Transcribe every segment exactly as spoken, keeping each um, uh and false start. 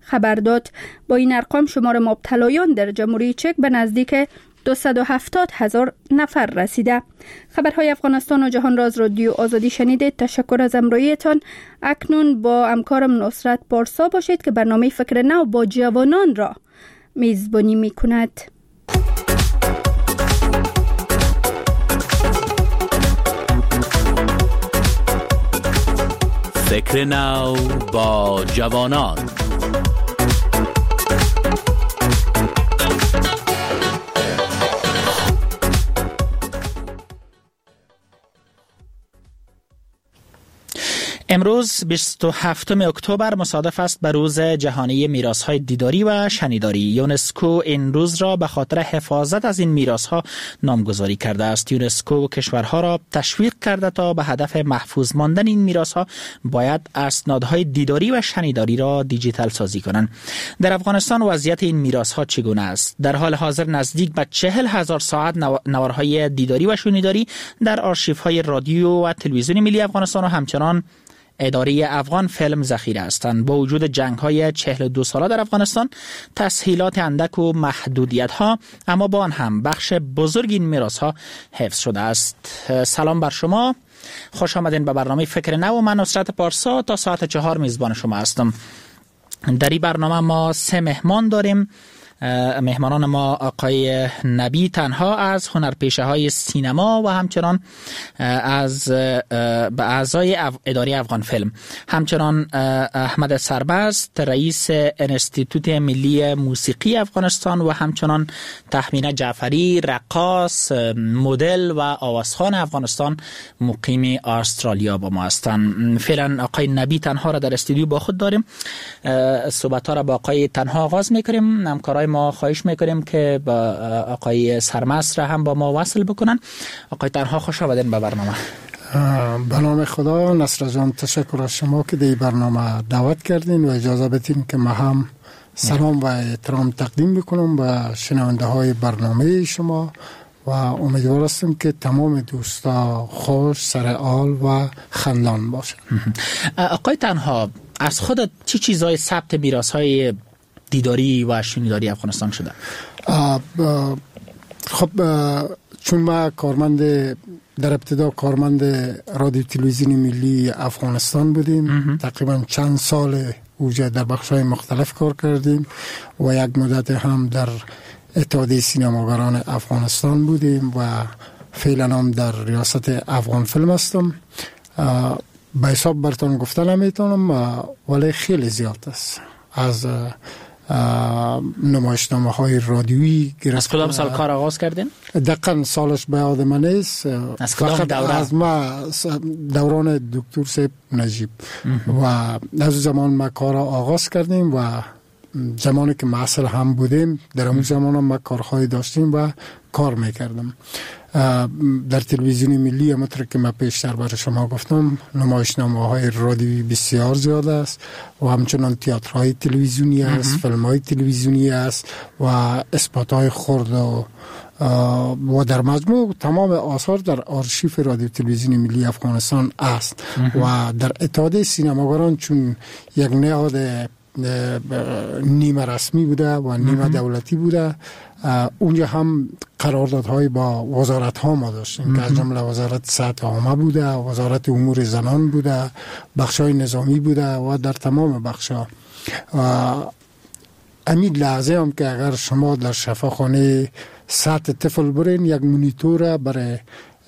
خبر داد. با این ارقام شمار مبتلایان در جمهوری چک به نزدیک دویست و هفتاد هزار نفر رسیده. خبرهای افغانستان و جهان را از رادیو آزادی شنیدید. تشکر از همراهیتان. اکنون با همکارم نصرت پارسا باشید که برنامه فکر نو با جوانان را میزبانی می کند. فکر نو با جوانان. امروز بیست و هفتم اکتبر مصادف است به روز جهانی میراث‌های دیداری و شنیداری. یونسکو این روز را به خاطر حفاظت از این میراث‌ها نامگذاری کرده است. یونسکو کشورها را تشویق کرده تا به هدف محفوظ ماندن این میراث‌ها باید اسنادهای دیداری و شنیداری را دیجیتال سازی کنند. در افغانستان وضعیت این میراث‌ها چگونه است؟ در حال حاضر نزدیک به چهل هزار ساعت نوارهای دیداری و شنیداری در آرشیوهای رادیو و تلویزیون ملی افغانستان و همچنان اداره افغان فیلم ذخیره هستند. با وجود جنگ‌های چهل و دو ساله در افغانستان، تسهیلات اندک و محدودیت‌ها، اما با آن هم بخش بزرگ این میراث‌ها حفظ شده است. سلام بر شما، خوش آمدین به برنامه فکر نو. من نصرت پارسا تا ساعت چهار میزبان شما هستم. در این برنامه ما سه مهمان داریم. مهمانان ما آقای نبی تنها از هنرپیشه های سینما و همچنان از اعضای اداره افغان فیلم، همچنان احمد سربست رئیس انستیتوت ملی موسیقی افغانستان و همچنان تهمینه جعفری رقاص، مدل و آوازخوان افغانستان مقیم استرالیا با ما هستند. فعلا آقای نبی تنها را در استودیو با خود داریم. صحبت ها را با آقای تنها آغاز میکنیم. همکارای ما خواهش میکنیم که با آقای سرمست را هم با ما وصل بکنن. آقای تنها خوش آمدین به برنامه. به نام خدا. نصر جان تشکر از شما که در برنامه دعوت کردین و اجازه بدین که ما هم سلام و احترام تقدیم بکنم به شنونده های برنامه شما و امیدوار هستم که تمام دوستا خوش سرحال و خندان باشن. آقای تنها، از خودت چی چیزای ثبت میراث‌های دیداری و شنیداری افغانستان شده؟ آه آه خب چون ما کارمند در ابتدا کارمند رادیو تلویزیون ملی افغانستان بودیم، تقریبا چند سال اوجه در بخش‌های مختلف کار کردیم و یک مدت هم در اتحادیه سینماگران افغانستان بودیم و فعلا هم در ریاست افغان فیلم هستم. به حساب براتون گفتن نمیتونم ولی خیلی زیاد است. از نمایشنامه های رادیویی گرفت. از کدام سال کار آغاز کردین؟ دقیقاً سالش به یاد من نیست. از کدام دوره؟ از ما دوران دکتر صاحب نجیب و از زمان ما کار آغاز کردیم و زمانی که معسل هم بودیم در اون زمان هم ما کارهای داشتیم و کار میکردم. در تلویزیون ملی همونطور که من پیشتر برای شما گفتم نمایشنامه های رادیویی بسیار زیاد است و همچنان تئاترهای تلویزیونی است، فیلم های تلویزیونی است و اسپات های خرد و و در مجموع تمام آثار در آرشیو رادیو تلویزیون ملی افغانستان است و در اتحادیه سینماگران چون یک نهاد نیمه رسمی بوده و نیمه دولتی بوده، اونجا هم قراردادهای با وزارت ها ما داشتیم که از جمله وزارت صحت عامه بوده، وزارت امور زنان بوده، بخشای نظامی بوده و در تمام بخشا. امید لحظه هم که اگر شما در شفاخانه سطح طفل برین یک مونیتور برای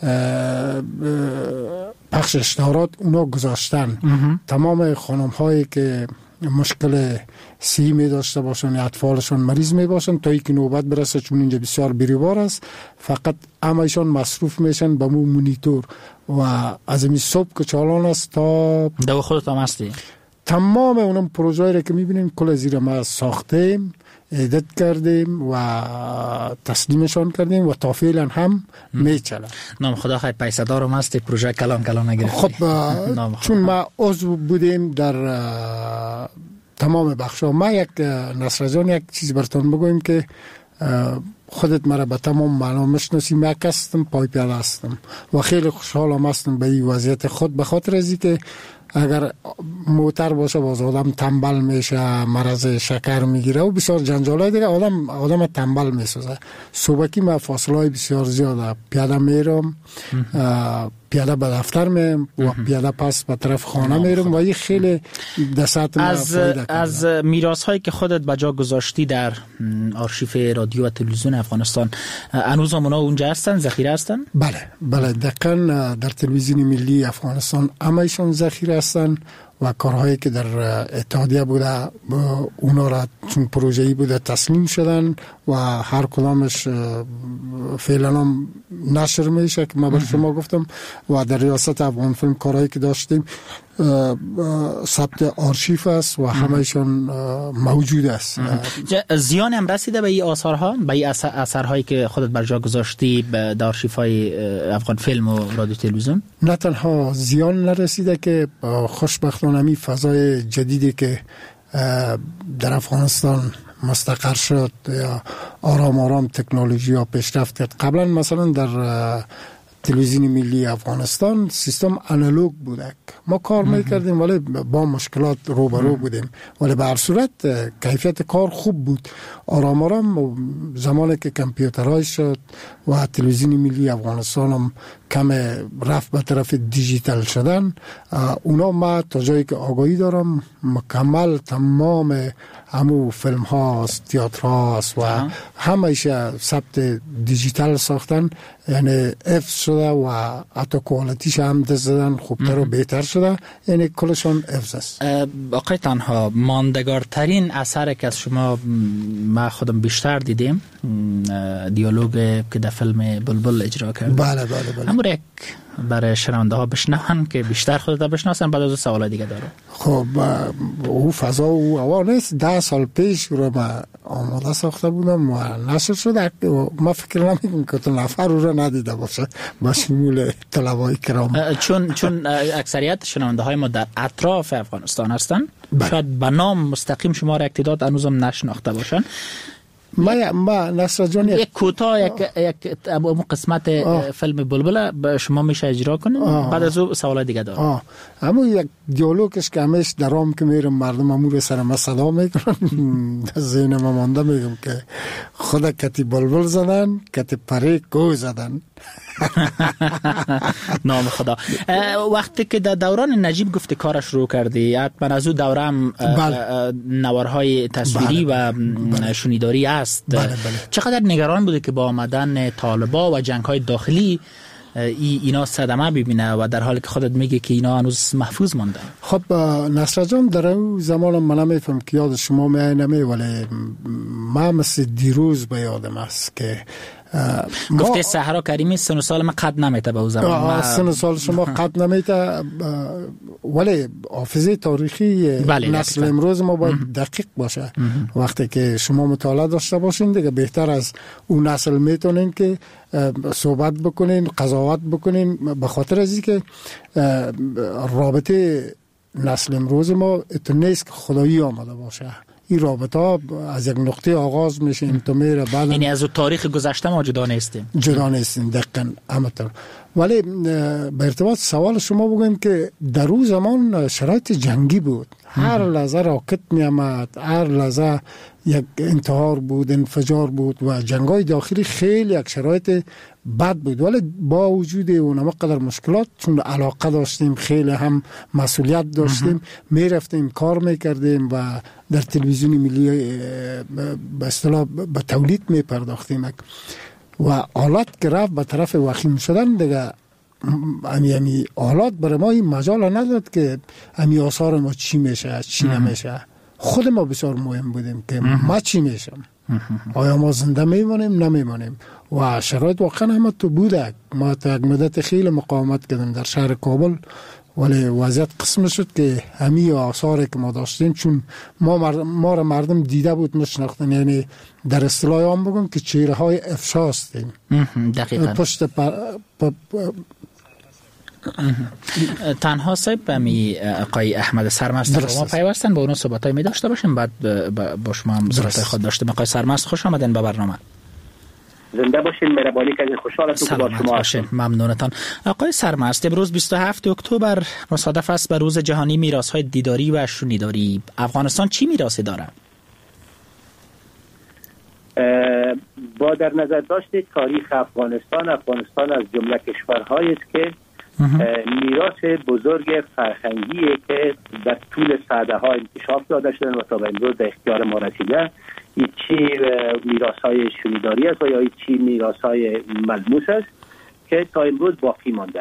پخش اشتهارات اونا گذاشتن. تمام خانم هایی که مشکل سی می داشته باشن یا اطفالشون مریض می باشن تا اینکه نوبت برسه، چون اینجا بسیار بریوار است، فقط همایشان مصروف میشن به مو مونیتور و از این صبح که چالان است تا دو خودت هم هستی. تمام اونم پروژه‌ای را که میبینیم کل زیر ما ساختیم، ادیت کردیم و تسلیمشان کردیم و تا فعلا هم میچله. نام خدا خیر پیسه‌دارم هست، پروژه کلان کلان نگرفتی. خب چون ما عضو بودیم در تمام بخشا. ما یک نصر جان یک چیز براتون بگویم که خودت مرا به تمام معنا میشناسی، من هستم پای پیاده هستم و خیلی خوشحالم هستم به این وضعیت خود، به خاطر از اینکه اگر موتر باشه باز آدم تنبل میشه، مرض شکر میگیره و بسیار جنجالای دیگه آدم آدم تنبل میسازه. صبحی ما فاصله بسیار زیاده پیاده میرم، پیاده به دفتر میرم و پیاده پس به طرف خانه میرم و این خیلی دست از از میراث هایی که خودت به جا گذاشتی در آرشیو رادیو و تلویزیون افغانستان، هنوز هم اونا اونجا هستن، ذخیره هستن؟ بله بله، دقیقاً در تلویزیون ملی افغانستان همه‌شون ذخیره هستن و کارهایی که در اتحادیه بوده اونا را چون پروژه‌ای بوده تسلیم شدن و هر کدامش فعلا هم نشر میشه که من بر شما گفتم و در ریاست افغان فیلم کارهایی که داشتیم ثبت آرشیو است و همه‌شون موجود است. زیان هم رسیده به این آثارها، به این اثرهایی که خودت بر جا گذاشتی در آرشیوهای افغان فیلم و رادیو تلویزیون؟ نه تنها زیان نرسیده که خوشبختانه می فضای جدیدی که در افغانستان مستقر شد یا آرام آرام تکنولوژی ها پیشرفت کرد. قبلا مثلا در تلویزیون ملی افغانستان سیستم آنالوگ بوده، ما کار میکردیم ولی با مشکلات روبرو بودیم، ولی به هر صورت کیفیت کار خوب بود. آرام آرام زمانی که کامپیوترهای شد و تلویزیون ملی افغانستان هم کم رفت به طرف دیجیتال شدن، اونا ما تا جایی که آگاهی دارم مکمل تمام همو فیلم هاست، تئاتر هاست و همه‌اش ثبت دیجیتال ساختن، یعنی اف شده و حتی کوالیتیش هم دست زدن خوبتر و بهتر شده، یعنی کلشون افز است. آقای تنها ماندگارترین اثر که از شما ما خودم بیشتر دیدیم دیالوگ که در فیلم بلبل اجرا کرد. بله بله بله. همون یک برای شنونده ها بشنون که بیشتر خودت بشناسن، بعد از سوال دیگه دارم. خب او فضا او هوا نیست. ده سال پیش رو ما آماده ساخته بودم و نشر شد. ما فکر نمی‌کنم که تو نفر رو را ندیده باشه با شمول طلبای کرام، چون چون اکثریت شنونده های ما در اطراف افغانستان هستن. بله. شاید به نام مستقیم شما را اقتداد هنوزم نشناخته باشن. ما ما نصر جان یک کوتاه یک یک قسمت آه. فیلم بلبل به شما میشه اجرا کنیم، بعد از او سوال دیگه دارم. اما یک دیالوگش که همیشه درام که میرم مردم امور سر ما صدا میکنن در ذهن ما مانده، میگم که خدا کتی بلبل زدن کتی پری کو زدن. نام خدا. وقتی که در دوران نجیب گفت کارش رو کردی، حتما از او دوره هم نوارهای تصویری بله. و شنیداری است. بله بله. چقدر نگران بوده که با آمدن طالبا و جنگ‌های داخلی ای اینا صدمه ببینه و در حالی که خودت میگه که اینا هنوز محفوظ مانده؟ خب نصر جان در اون زمان من نمیفهم که یاد شما میاد، ولی ما مثل دیروز به یادم است که گفته صحرا کریمی سن و سال ما قد نمیته به او زمان. سن و سال شما قد نمیته، ولی حافظه تاریخی بله نسل امروز ما باید دقیق باشه. وقتی که شما مطالعه داشته باشین دیگه بهتر از اون نسل میتونین که صحبت بکنین، قضاوت بکنین، به خاطر از اینکه رابطه نسل امروز ما اتو نیست که خدایی آمده باشه. این رابطه از یک نقطه آغاز میشه این تو میره بعد، یعنی از تاریخ گذشته ما جدا نیستیم. جدا نیستیم دقیقاً همینطور. ولی به ارتباط سوال شما بگم که در اون زمان شرایط جنگی بود، هر لحظه راکت می آمد، هر لحظه یک انتحار بود، انفجار بود و جنگای داخلی خیلی یک شرایط بد بود. ولی با وجود اون قدر مشکلات، چون علاقه داشتیم، خیلی هم مسئولیت داشتیم، می رفتیم کار می کردیم و در تلویزیون ملی به اصطلاح به تولید می پرداختیم و حالات که رفت به طرف وخیم شدن دیگه، امی امی حالات برای ما این مجال نداد که امی آثار ما چی میشه چی نمیشه. خود ما بسیار مهم بودیم که ما چی میشم، آیا ما زنده میمانیم نمیمانیم و شرایط واقعا همه تو بوده. ما تا یک مدت خیلی مقاومت کردیم در شهر کابل، ولی وضعیت قسم شد که همه آثاری که ما داشتیم، چون ما مردم ما را مردم دیده بود میشناختن، یعنی در اصطلاح هم بگم که چهره های افشا هستیم. دقیقاً پشت پر... پ... پ... تنها صاحب امی آقای احمد سرمست ما پیوستن با اون صحبتای می داشته باشیم، بعد با شما هم صحبتای خود داشته. آقای سرمست خوش آمدین به برنامه. زنده باشین. مهربانی کنید. خوشحال هستم که با شما باشین. ممنونتان. آقای سرمست، امروز بیست و هفتم اکتبر مصادف است به روز جهانی میراث‌های دیداری و شنیداری. افغانستان چی میراثی دارد؟ با در نظر داشت تاریخ افغانستان، افغانستان از جمله کشورهایی است که میراث بزرگ فرهنگی که در طول سده ها انکشاف داده شدن و تا به امروز به اختیار ما رسیده، این چی میراث های شنیداری است و یا این چی میراث های ملموس است که تا امروز باقی مانده.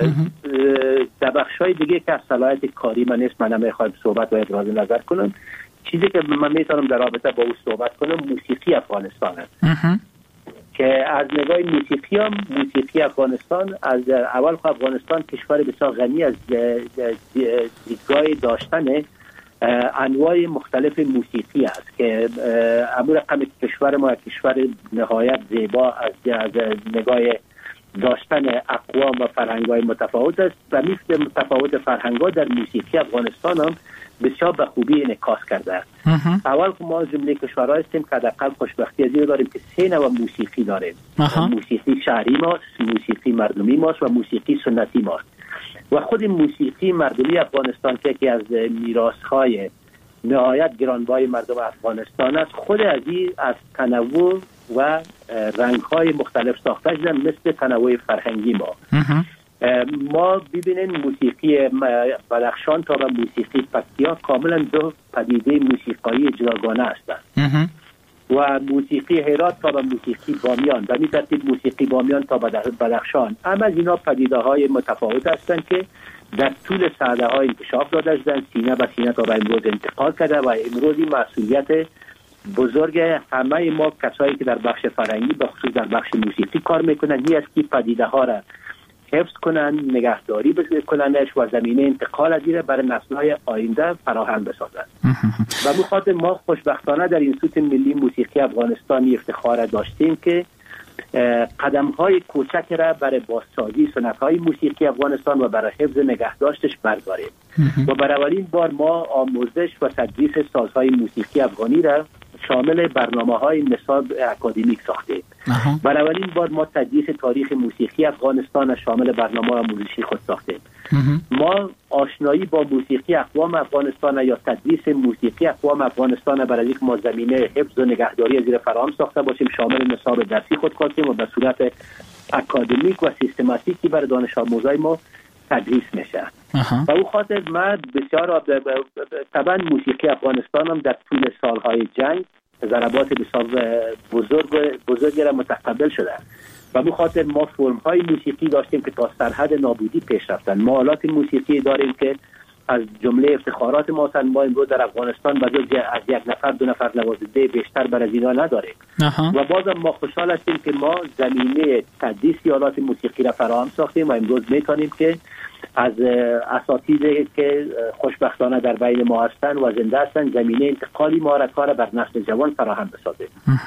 در بخش های دیگه که از صلاحیت کاری من نیست، من نمیخوایم صحبت و ابراز نظر کنم. چیزی که من میتونم در رابطه با او صحبت کنم موسیقی افغانستان است که از نگاه موسیقی هم موسیقی افغانستان از اول خب افغانستان کشور بسیار غنی از دیدگاه داشتن انواع مختلف موسیقی است که امور رقم کشور ما کشور نهایت زیبا از, از نگاه داشتن اقوام و فرهنگ‌های متفاوت است و مثل متفاوت فرهنگ‌ها در موسیقی افغانستان هم بسیار به خوبی انعکاس کرده است. اول که ما جمله کشورها هستیم که حداقل خوشبختی از این داریم که سه نوع موسیقی داریم. موسیقی شهری ماست، موسیقی مردمی ماست و موسیقی سنتی ماست. و خود موسیقی مردمی افغانستان که یکی از میراث‌های نهایت گرانبهای مردم افغانستان است، خود از این از تنوع و رنگ‌های مختلف ساخته شده مثل تنوع فرهنگی ما. ما ببینیم موسیقی بدخشان تا به موسیقی پکتیا کاملا دو پدیده موسیقایی جداگانه هستند و موسیقی هرات تا به موسیقی بامیان و می ترتیب موسیقی بامیان تا به بدخشان هم از اینا پدیده های متفاوت هستند که در طول سده های انکشاف داده شدن، سینه به سینه تا به امروز انتقال کرده و امروز این مسئولیت بزرگ همه ما کسایی که در بخش فرهنگی به خصوص در بخش موسیقی کار میکنن هی است که پدیده ها را حفظ کنن، نگهداری بکننش و زمینه انتقال از این برای نسل‌های آینده فراهم بسازند. و به خاطر ما خوشبختانه در اینستیتوت ملی موسیقی افغانستان افتخار داشتیم که قدم‌های کوچک را برای بازسازی سنت‌های موسیقی افغانستان و برای حفظ نگهداشتش برداریم. و برای اولین بار ما آموزش و تدریس سازهای موسیقی افغانی را شامل برنامه‌های نصاب اکادمیک ساختیم. برای اولین بار ما تدریس تاریخ موسیقی افغانستان شامل برنامه آموزشی خود ساختیم. ما آشنایی با موسیقی اقوام افغانستان یا تدریس موسیقی اقوام افغانستان برای یک ما زمینه حفظ و نگهداری از زیر فراهم ساخته باشیم شامل نصاب درسی خود کردیم و به صورت اکادمیک و سیستماتیکی برای دانش آموزای ما تدریس میشه. و او خاطر من بسیار طبعا موسیقی افغانستان هم در طول سالهای جنگ ضربات بسیار بزرگ بزرگی را متقبل شده و به خاطر ما فرم‌های موسیقی داشتیم که تا سرحد نابودی پیش رفتن. ما آلات موسیقی داریم که از جمله افتخارات ما هستند. ما امروز در افغانستان بزرگ از یک نفر دو نفر نوازنده بیشتر بر از اینا نداریم. و بازم ما خوشحال هستیم که ما زمینه تدریس آلات موسیقی را فراهم ساختیم و امروز میتونیم که از اساتیدی که خوشبختانه در بین ما هستند و زنده هستند زمینه انتقالی مهارت‌ها را بر نسل جوان فراهم بسازیم.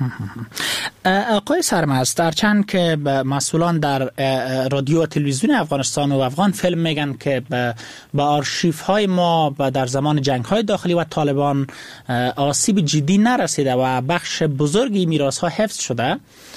آقای سرمست، در چند که مسئولان در رادیو و تلویزیون افغانستان و افغان فیلم میگن که با آرشیف های ما در زمان جنگ های داخلی و طالبان آسیب جدی نرسیده و بخش بزرگی میراث ها حفظ شده،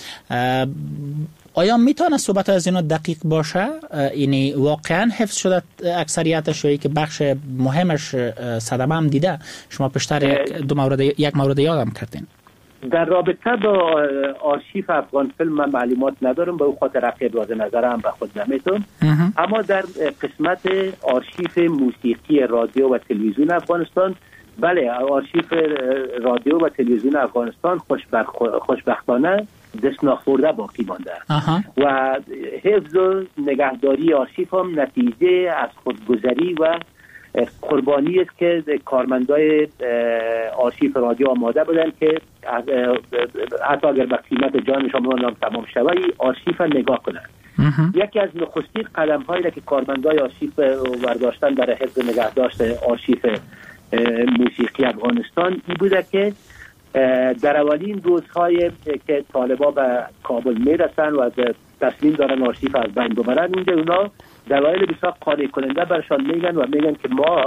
آیا میتونه صحبت از اینا دقیق باشه؟ یعنی واقعا حفظ شده اکثریتش یا که بخش مهمش صدمه هم دیده؟ شما پیشتر یک دو مورد یک مورد یادم کردین. در رابطه با آرشیف افغان فیلم من معلومات ندارم، به او خاطر رقیب راز نظرم به خود نمیتونم. اما در قسمت آرشیف موسیقی رادیو و تلویزیون افغانستان، بله، آرشیف رادیو و تلویزیون افغانستان خوشبخ... خوشبختانه دست ناخورده باقی مانده و حفظ و نگهداری آرشیف هم نتیجه از خودگذری و قربانی است که کارمندای آرشیف رادیو آماده بودن که حتی اگر به قیمت جانشان هم تمام شود آرشیف نگاه کنند. یکی از نخستین قدم هایی که کارمندای آرشیف برداشتن در حفظ نگهداشت آرشیف موسیقی افغانستان این بوده که در اولین روزهای که طالبا به کابل میرسن و تصمیم دارن آرشیف از بین ببرن، اونجا اونا دلایل بسیار قانع کننده برشان میگن و میگن که ما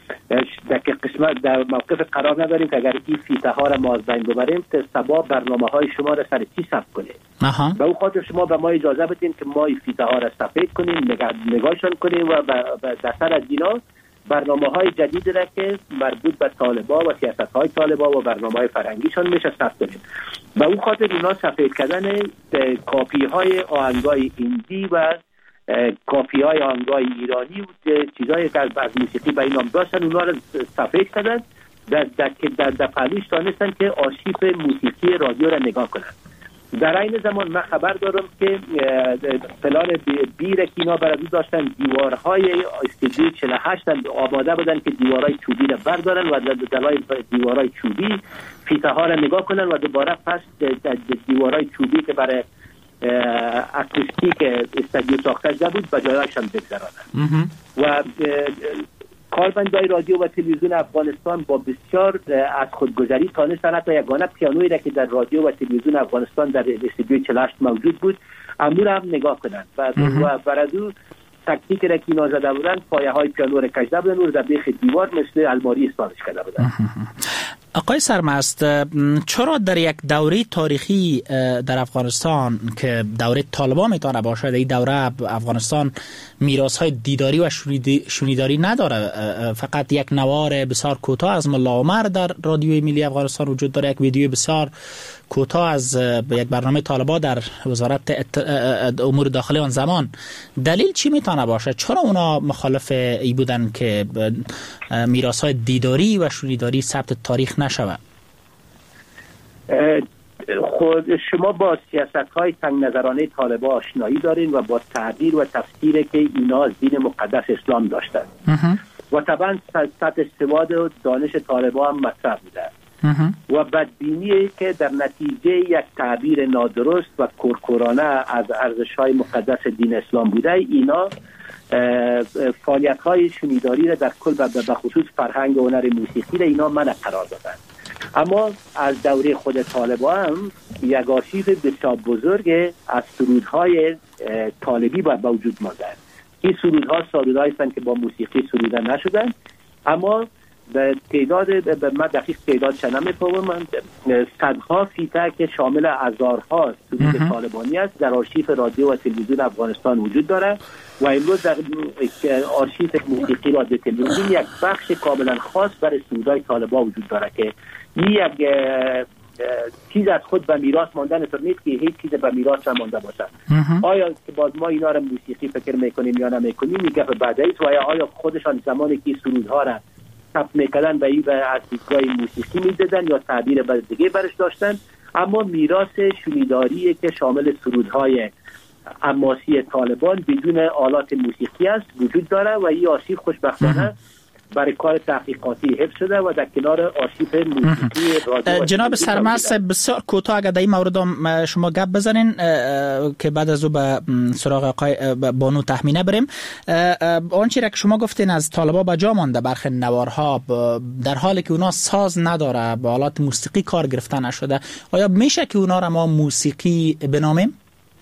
در قسمت در موقف قرار نداریم که اگر این فیته ها را ما از بین ببریم سبا برنامه های شما را سر چی ثبت کنیم. به او خاطر شما به ما اجازه بدین که ما این فیته ها را سفید کنیم، نگاهشان کنیم و در سر از اینا برنامه های جدید را که مربوط به طالبا و سیاست های طالبا و برنامه های فرهنگیشان میشه ثبت کنیم. به اون خاطر اینا سفید کردن کاپی های آهنگای هندی و کاپی های آهنگای ایرانی و چیزایی که از موسیقی به این نام داشتن اونا را سفید کردن در در در, در پهلوش دانستن که آرشیو موسیقی رادیو را نگاه کنن. در این زمان من خبر دارم که پلان بیر که اینا برای داشتن دیوارهای استودیو چهل و هشت آماده بودن که دیوارهای چوبی را بردارن و دلای دیوارهای چوبی فیته ها را نگاه کنن و دوباره پس دیوارهای چوبی که برای اکوستیک استودیو ساخته شده بود به جایشان بگذارانند. و کارمندای رادیو و تلویزیون افغانستان با بسیار از خودگذری تانستن حتی یگانه پیانویی را که در رادیو و تلویزیون افغانستان در استودیو چهل و هشت موجود بود امور هم نگاه کنند و برادو تکتیک را که اینا زده بودن پایه های پیانو را کشیده بودن و در بیخ دیوار مثل الماری استفاده کرده بودن. آقای سرمست، چرا در یک دوره تاریخی در افغانستان که دوره طالبان میتونه باشه، در این دوره افغانستان میراث‌های دیداری و شنیداری نداره، فقط یک نوار بسیار کوتاه از ملا عمر در رادیوی ملی افغانستان وجود داره، یک ویدیو بسیار کوتاه از یک برنامه طالبان در وزارت امور داخلی آن زمان، دلیل چی میتونه باشه؟ چرا اونا مخالف ای بودن که میراث‌های دیداری و شنیداری ثبت تاریخ نشود؟ خود شما با سیاست‌های تنگ نظرانه طالبان آشنایی دارین و با تعبیر و تفسیری که اینا از دین مقدس اسلام داشتن و طبعا سطح استواد و دانش طالبان هم مطرح بوده و بدبینی که در نتیجه یک تعبیر نادرست و کرکرانه از ارزش‌های مقدس دین اسلام بوده، اینا فعالیت‌های شنیداری را در کل به خصوص فرهنگ و هنر موسیقی را اینا منع قرار دادن. اما از دوره خود طالبان هم یک آرشیو بسیار بزرگ از سرودهای طالبی با وجود مانده. این سرودها سرودهایی هستند که با موسیقی سروده نشدن، اما به تعداد به من دقیق تعداد چه نمی‌فهمم، من صدها فیته که شامل هزارها سرود طالبانی است در آرشیو رادیو و تلویزیون افغانستان وجود داره و امروز در آرشیو موسیقی رادیو تلویزیون یک بخش کاملا خاص برای سرودهای طالبان وجود داره که این یک چیز از خود به میراث ماندن طور نیست که هیچ چیز به میراث مانده باشه. آیا که باز ما اینا را موسیقی فکر میکنیم یا نمیکنیم این گپ بعدی است و آیا خودشان زمانی که سرودها را ثبت میکردن به این از دیدگاه موسیقی میدادن یا تعبیر دیگه برش داشتن، اما میراث شنیداری که شامل سرودهای حماسی طالبان بدون آلات موسیقی است وجود داره و این آرشیو خوشبختانه برای کار تحقیقاتی حفظ شده و در کنار آرشیو موسیقی رادیو. جناب سرمست بسیار کوتاه اگر در این مورد شما گپ بزنین که بعد از او به سراغ آقای بانو تخمینه بریم. آنچه را که شما گفتین از طالبا به جا مانده برخی نوارها در حالی که اونا ساز نداره، با آلات موسیقی کار گرفته نشده، آیا میشه که اونا را ما موسیقی بنامیم؟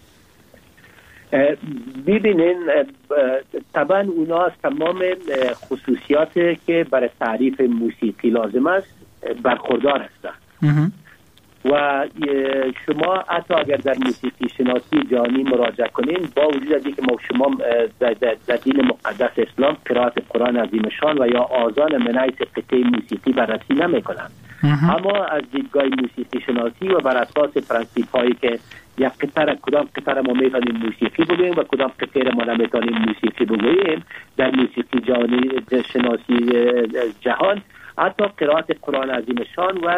ببینین طبعا اونا از تمام خصوصیات که برای تعریف موسیقی لازم است برخوردار هستند و شما حتی اگر در موسیقی شناسی جهانی مراجعه کنین با وجود از اینکه ما شما در, در, در دین مقدس اسلام قرائت قرآن عظیم شان و یا آذان من حیث قطعه موسیقی بررسی نمی‌کنند، اما از دیدگاه موسیقی شناسی و بر اساس پرنسیپ هایی که یک قطعه کدام قطعه ما میتونیم موسیقی بگوییم و کدام قطعه ما نمیتونیم موسیقی بگوییم در موسیقی جهانی شناسی جهان، حتی قرائت قرآن عظیم شان و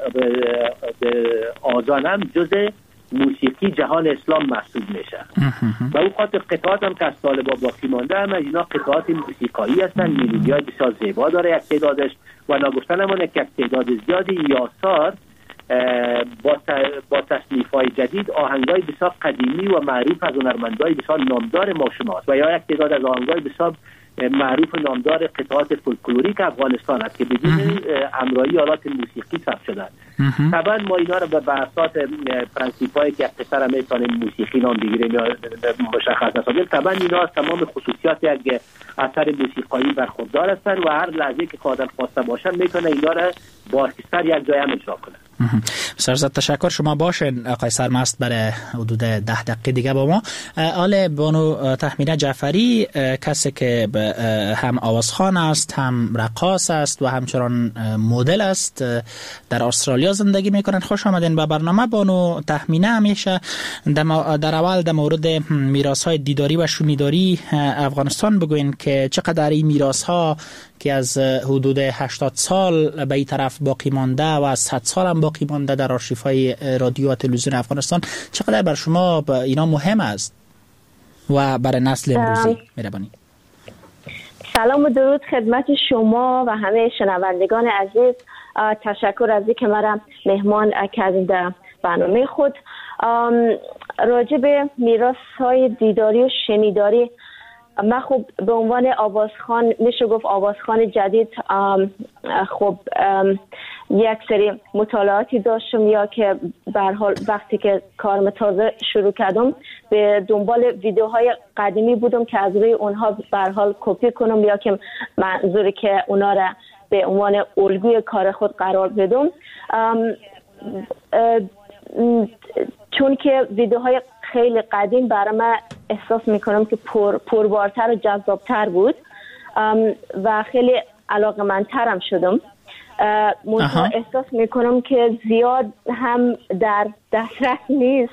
آذان هم جز موسیقی جهان اسلام محسوب میشه و اون خاطر قطعات هم که از طالبا باقی مانده هم اینا قطعات موسیقایی هستن، میلودی های بسیار زیبا داره یک تعدادش و ناگفتن همونه که یک تعداد زیادی یاسار با با تصنیف‌های جدید آهنگای بسیار قدیمی و معروف از هنرمندای بسیار نامدار ما شماست و یا یک تعداد از آهنگای بسیار معروف و نامدار قطعات فولکلوریک افغانستان است که بدون همراهی آلات موسیقی ثبت شدند. طبعا ما اینا رو به اساس پرنسیپایی که اختصارا میتونیم موسیقی نام بگیریم یا مشخص نسازیم، طبعا اینا از تمام خصوصیات یک اثر موسیقایی برخوردار هستند و هر لحظه که قادر خواسته باشن میتونه اینا رو با ارکستر یک جای هم اجرا کنه. بسیار زیاد تشکر. شما باشین آقای سرمست برای حدود ده دقیقه دیگه با ما. آل بانو تهمینه جعفری کسی که هم آوازخوان است، هم رقاص است و همچنان مدل است، در استرالیا زندگی میکنن. خوش آمدین به برنامه. بانو تهمینه همیشه در اول در مورد میراث‌های دیداری و شنیداری افغانستان بگوین که چقدر این میراث‌ها که از حدود هشتاد سال به این طرف باقی مانده و از صد سال هم باقی مانده در آرشیف‌های رادیو و تلویزیون افغانستان، چقدر بر شما اینا مهم است و برای نسل امروزی؟ مهربانی. سلام و درود خدمت شما و همه شنوندگان عزیز. تشکر از اینکه مرا مهمان کردین در برنامه خود. راجع به میراث‌های دیداری و شنیداری، من خب به عنوان آوازخوان، میشه گفت آوازخوان جدید، خب یک سری مطالعاتی داشتم، یا که به هر حال وقتی که کارم تازه شروع کردم به دنبال ویدیوهای قدیمی بودم که از روی اونها به هر حال کپی کنم، یا که منظوری که اونا را به عنوان الگوی کار خود قرار بدم. چون که ویدیوهای خیلی قدیم برای من احساس میکنم که پر پربارتر و جذابتر بود و خیلی علاقه‌مندترم شدم. منتها احساس میکنم که زیاد هم در دسترس نیست.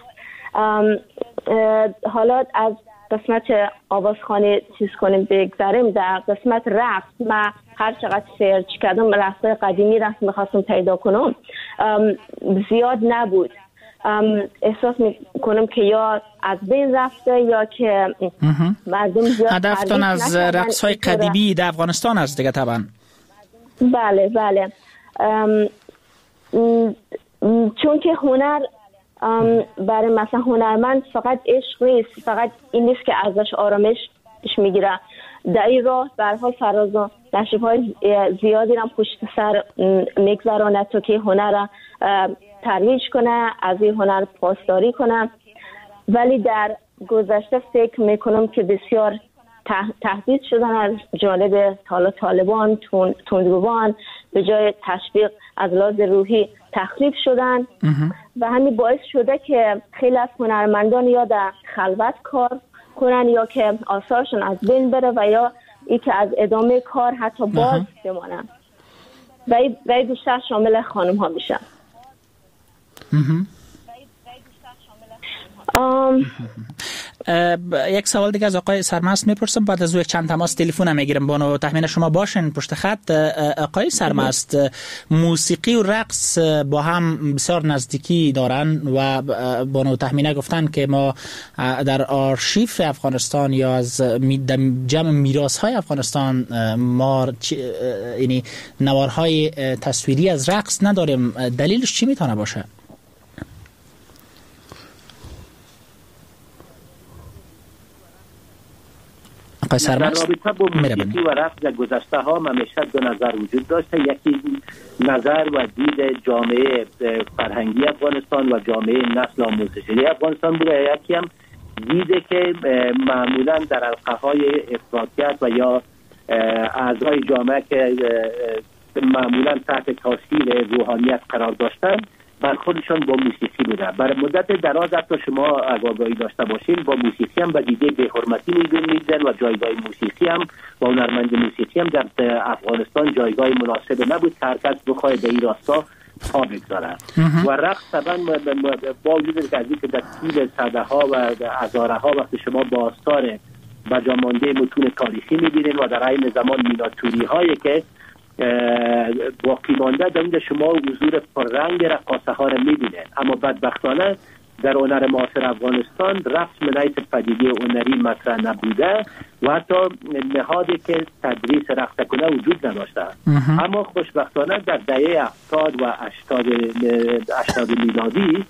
حالا از قسمت آوازخوانی چیز کنیم بگذاریم، در قسمت رقص من هر چقدر سرچ کردم رقص‌های قدیمی رقص میخواستم پیدا کنم، زیاد نبود. احساس میکنم که یا از بین رفته یا که مردم زیاد هدفتون از رقص‌های قدیمی در افغانستان است دیگه طبعا. بله بله. ام ام چون که هنر برای مثلا هنرمند فقط عشق نیست، فقط این نیست که ازش آرامش میگیره. در این راه به هر حال فراز و نشیب‌های زیادی هم پشت سر میگذرانه تا که هنر را ترویج کنه، از این هنر پاسداری کنه. ولی در گذشته فکر میکنم که بسیار تهدید شدن از جانب طالبان، تندروان، به جای تشویق از لحاظ روحی تخریب شدن و همین باعث شده که خیلی از هنرمندان یا در خلوت کار کنن یا که آثارشون از بین بره و یا ای که از ادامه کار حتی باز بمانن و ای بیشتر شامل خانم ها میشن. یک سوال دیگه از آقای سرمست میپرسم، بعد از او یک چند تماس تلفن هم میگیرم. بانو تهمینه شما باشین پشت خط. آقای سرمست، موسیقی و رقص با هم بسیار نزدیکی دارن و بانو تهمینه گفتن که ما در آرشیف افغانستان یا از جمع میراث های افغانستان ما یعنی نوارهای تصویری از رقص نداریم. دلیلش چی میتونه باشه؟ در رابطه با موسیقی و رقص در گذشته ها همیشه دو نظر وجود داشته. یکی نظر و دید جامعه فرهنگی افغانستان و جامعه نسل آموزشی افغانستان بوده، یکی هم دیده که معمولا در حلقه های افراطیت و یا اعضای جامعه که معمولا تحت تاثیر روحانیت قرار داشتن بر خودشان با موسیقی بوده. برای مدت دراز حتی شما آگاهی داشته باشین با موسیقی هم به دیده بی‌حرمتی می‌بینیدن و جایگاه موسیقی هم و هنرمند موسیقی هم در افغانستان جایگاه مناسب نبود که هر کس بخواد به این راستا پا بگذاره. و رقص طبعا با وجود که در طول صدها و هزاره ها وقتی شما با آثار بجامانده متون تاریخی می‌بینید و در عین زمان میناتوری هایی که باقی مانده در اینجا شما حضور پررنگ رقاصه ها را می‌بینید. اما بدبختانه در هنر معاصر افغانستان رقص من حیث پدیده هنری مطرح نبوده و حتی نهادی که تدریس رقص کنه وجود نداشته. اما خوشبختانه در دهه هفتاد و هشتاد میلادی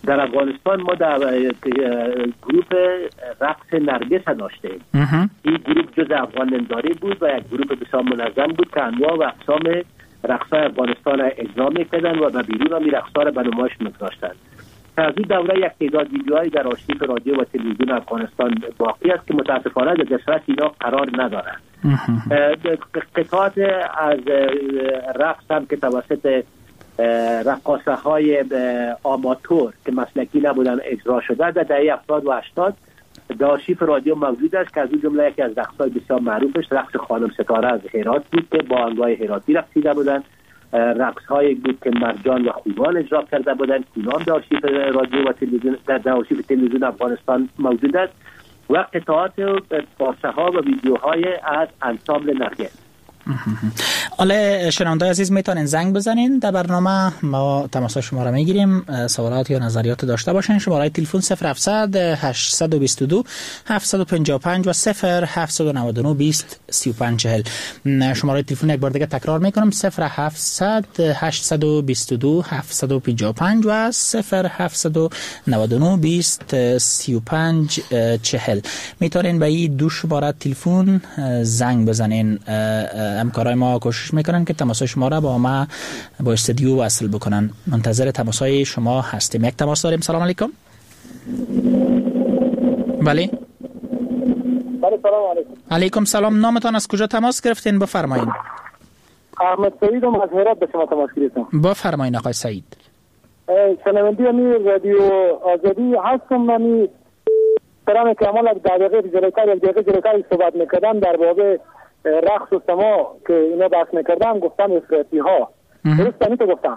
در افغانستان ما در گروه رقص نرگس داشتیم. این گروه جز افغان نظاری بود و یک گروه بسیار منظم بود که انواع و اقسام رقص‌های افغانستان را اجرا می‌کردند و به بیرون هم رقص‌ها را به نمایش می‌گذاشتند. از این دوره یک تعداد ویدیوهایی در آرشیو رادیو و تلویزیون افغانستان باقی است که متاسفانه در دسترس اینا قرار ندارند. قطعات از رقص هم که توسط رقاصه های آماتور که مسلکی نبودن اجرا شده در دهه هفتاد و هشتاد در آرشیو رادیو موجود است که از اون جمله یکی از رقص‌های بسیار معروفش رقص خانم ستاره از هرات بود که با آهنگ‌های هراتی رقصیده بودند. رقص‌هایی بود که مرجان و خوبان اجرا کرده بودند. اونام در آرشیو رادیو و تلویزیون در آرشیو تلویزیون افغانستان موجود است و قطعات پارچه‌ها و ویدیوهای از انسامبل نرگس. حالا شنوندای عزیز میتونین زنگ بزنین در برنامه، ما تماس شما را میگیریم، سوالات یا نظریات داشته باشین. شماره تلفن صفر هفتصد هشتصد و بیست و دو هفتصد و پنجاه و پنج و صفر هفتصد و نود و نه بیست سی و پنج چهل. شماره تلفن یک بار دیگه تکرار میکنم، صفر هفتصد هشتصد و بیست و دو هفتصد و پنجاه و پنج و صفر هفتصد و نود و نه بیست سی و پنج چهل. میتونین به این دو شماره تلفن زنگ بزنین. همکارای ما کوشش میکنن که تماس شما را با ما با استودیو وصل بکنن. منتظر تماسای شما هستیم. یک تماس داریم. سلام علیکم. بله. بله سلام علیکم. علیکم سلام. نامتان از کجا تماس گرفتین؟ بفرمایید. احمد سعیدم از هرات به شما تماس گرفتم. بفرمایید آقای سعید. شنونده می رادیو آزادی هستم. من سلام کامل از دقیقه جلوتر یک دقیقه جلوتر صحبت میکردم در باب رقص و سما که اینا بحث میکردم، گفتم افراطی ها. درست همین تو گفتم.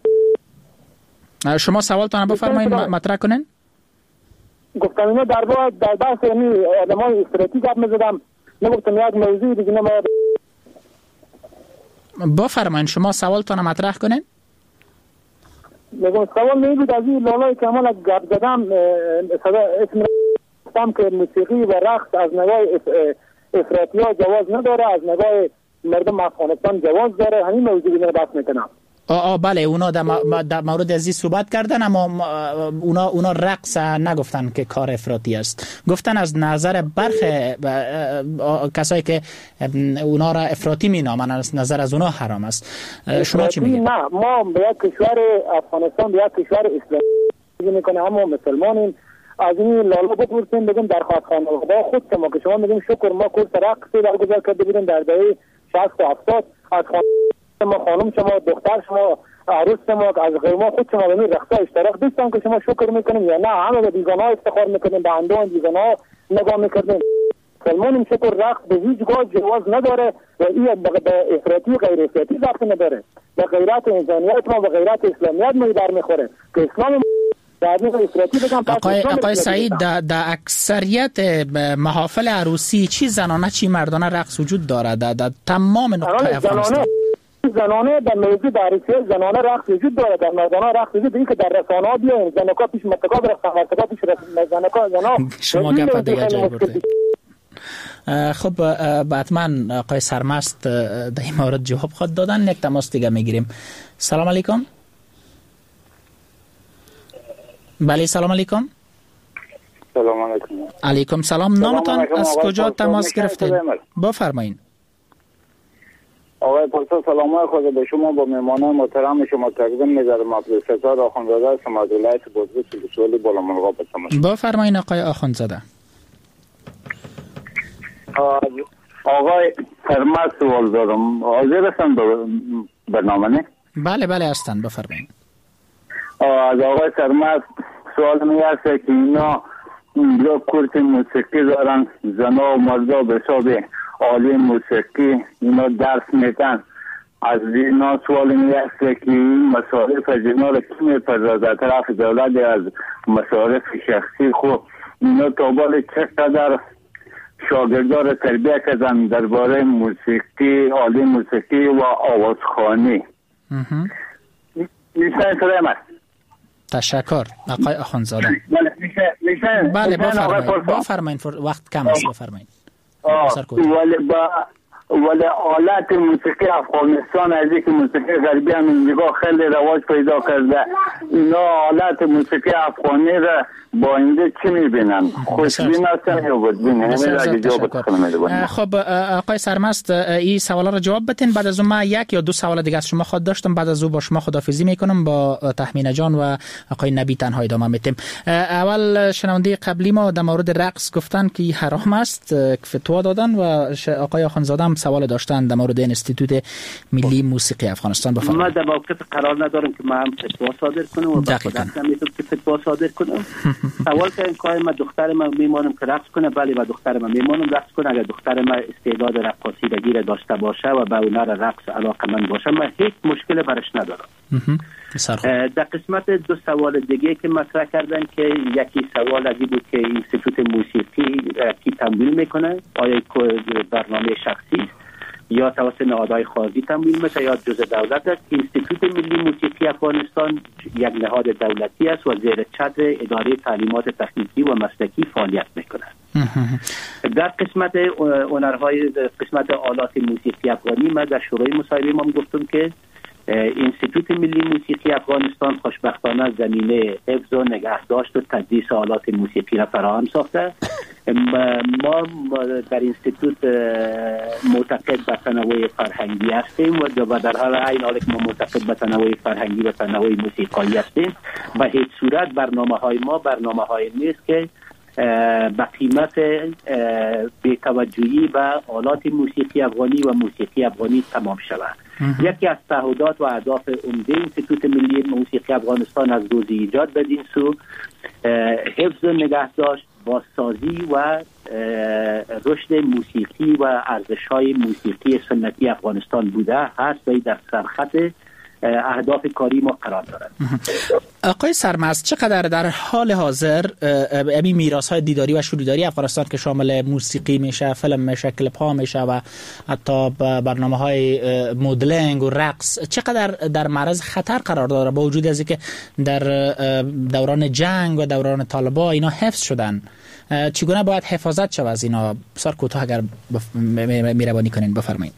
شما سوالتان بفرمایید مطرح کنین. گفتم اینا در باب در بحث یعنی آدمای افراطی گپ میزدم، نگفتم یک موضوع دیگه ما بفرمایید شما سوالتان مطرح کنین. میگم سوال میگید از این لالای کامل از گپ زدم اسم گفتم که موسیقی و رقص از نگاه افراطی ها جواز نداره، از نگاه مردم افغانستان جواز داره. همین موضوعی رو بحث میکنم. آه آه بله، اونا در مورد ازی صحبت کردن، اما اونا اونا رقص نگفتن که کار افراطی است. گفتن از نظر برخی کسایی که اونا را افراطی مینامن از نظر از اونا حرام است. شما چی میگید؟ نه، ما به یک کشور افغانستان به یک کشور اسلامی میکنه، اما مسلمانیم. از این لالا بپرسیم بگیم در خانواده خود شما که شما میگیم شکر ما کورس رقصی برگزار کرده بودیم در دهه شصت و هفتاد، از خانم خانم شما دختر شما عروس شما از غیر ما خود شما به این رقص اشتراک داشتن که شما شکر میکنیم یا نه همه به بیگانه افتخار میکنیم، به اندون بیگانه نگاه میکنیم. سلمانیم شکر رقص به هیچ گاه جواز نداره و این به افراطی غیر افراطی ضبط نداره، به غیرت انسانیت ما به غیرت اسلامیت ما در میخوره که اسلام آقای, آقای سعید در اکثریت محافل عروسی چی زنانه چی مردانه رقص وجود داره در, در تمام نقطه افغانستان؟ زنانه در موضوع در عروسی زنانه رقص وجود داره، در مردانه رقص وجود داره که در رسانه ها بیاین زنکا پیش متکا برفتن مرتکا پیش زنکا زنا شما گپ دیگه جای برده. خب حتما آقای سرمست در این مورد جواب خود دادن. یک تماس دیگه میگیریم. سلام علیکم. بله سلام علیکم. سلام علیکم. علیکم سلام. نامتان از کجا تماس گرفتید؟ بفرمایید. آقای پاسا سلام خود به شما با مهمانان محترم شما تقدیم می‌ذارم. عبدالستار آخوندزاده هستم از ولایت بادغیس ولسوالی بالامرغاب هستم. بفرمایید آقای آخوندزاده. آقای سرمست سوال دارم. حاضر هستن به برنامه نه؟ بله بله هستن، بفرمایید. از آقای سرمست سوال می هست که اینا اینجا کورس موسیقی دارن، زنا و مردا به حساب عالی موسیقی اینا درس میدن. از اینا سوال می هست که این مصارف از اینا را کی میپردازه؟ طرف دولت از مصارف شخصی خود اینا تا بال چقدر شاگردان را تربیه کردن درباره موسیقی، عالی موسیقی و آوازخوانی؟ میشه سلامت. تشکر آقای آخوندزاده. بله میشه میشه بله بفرمایید بفرمایید وقت کم است، بفرمایید. ولی با ولی آلات موسیقی افغانستان از اینکه موسیقی غربی هم اینجا خیلی رواج پیدا کرده، اینا آلات موسیقی افغانی را با اینجا چی میبینن؟ خوشبین هستن یا بدبین؟ خب آقای سرمست این سوالا را جواب بتین، بعد از اون من یک یا دو سوال دیگه از شما خود داشتم، بعد از اون با شما خداحافظی میکنم، با تحمینه جان و آقای نبی تنها ادامه میتیم. اول شنونده قبلی ما در مورد رقص گفتن که حرام است، فتوا دادن، و آقای آخوندزاده هم سوال داشتن در مورد انستیتوت ملی موسیقی افغانستان. بفرمایید. ما در موقف قرار ندارم که من فتوا صادر کنم و با خودم نمیتونم که فتوا صادر کنم. سوال کردن که ما دختر من میمونم که رقص کنه، بله و دختر من میمونم رقص کنه. اگر دختر من استعداد رقاصی را داشته باشه و به هنر رقص علاقه‌مند باشه، من هیچ مشکل برش ندارم. در قسمت دو سوال دیگه که مطرح کردن که یکی سوال از این بود که اینستیتوت موسیقی کی تمویل میکنه، آیا برنامه شخصی است یا توسط نهادهای خارجی تمویل میشه یا جزء دولت است. اینستیتوت ملی موسیقی افغانستان یک نهاد دولتی است و زیر چتر اداره تعلیمات تکنیکی و مسلکی فعالیت میکنه. در قسمت هنرهای قسمت آلات موسیقی افغانی، من در شورای مصاحبه ما گفتم که اینستیتوت ملی موسیقی افغانستان خوشبختانه زمینه حفظ و نگهداشت و تدریس آلات موسیقی را فراهم ساخته. ما در اینستیتوت معتقد به تنوع فرهنگی هستیم و در حال این حال که ما معتقد به تنوع فرهنگی و تنوع موسیقایی هستیم، به هیچ صورت برنامه های ما برنامه های نیست که به قیمت بی‌توجهی به آلات موسیقی افغانی و موسیقی افغانی تمام شود. یکی از تعهدات و اهداف عمده اینستیتوت ملی موسیقی افغانستان از روز ایجاد بدین سو حفظ و نگهداشت، بازسازی و رشد موسیقی و ارزش‌های موسیقی سنتی افغانستان بوده هست و در سرخط اهداف کاری ما قرار دارد. آقای سرمست، چقدر در حال حاضر این میراث‌های دیداری و شنوداری افغانستان که شامل موسیقی میشه، فیلم میشه، کلیپ ها میشه و حتی برنامه‌های مدلینگ و رقص، چقدر در معرض خطر قرار داره با وجود از اینکه در دوران جنگ و دوران طالبان اینا حفظ شدن؟ چگونه باید حفاظت شود از اینا؟ بسیار کوتاه اگر مهربانی کنین بفرمایید.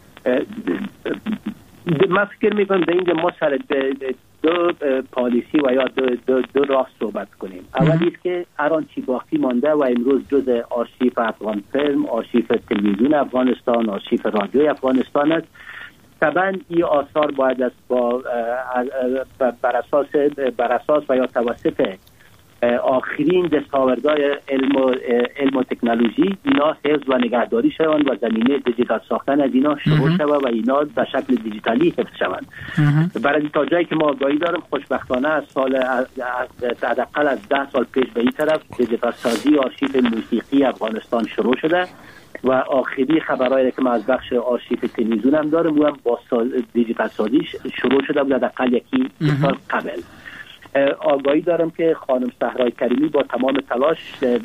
من فکر میکنم در اینجا ما سر دو پالیسی و یا دو, دو, دو راه صحبت کنیم. اولی است که هر آن چی باقی مانده و امروز جز آرشیف افغان فیلم، آرشیف تلویزیون افغانستان، آرشیف رادیوی افغانستان است. طبعا این آثار باید است با بر اساس بر اساس و یا توسط آخرین دستاوردهای علم و علم و تکنولوژی اینا حفظ و نگهداری شوند و زمینه دیجیتال ساختن از اینا شروع شود و اینا به شکل دیجیتالی حفظ شوند. برای تا جایی که ما آگاهی دارم، خوشبختانه از سال حداقل از ده سال پیش به این طرف دیجیتال سازی آرشیف موسیقی افغانستان شروع شده و آخری خبرایی که ما از بخش آرشیف تلویزیون هم دارم و هم با دیجیتال سازی شروع شده بود حداقل یکی سال قبل. آگاهی دارم که خانم صحرای کریمی با تمام تلاش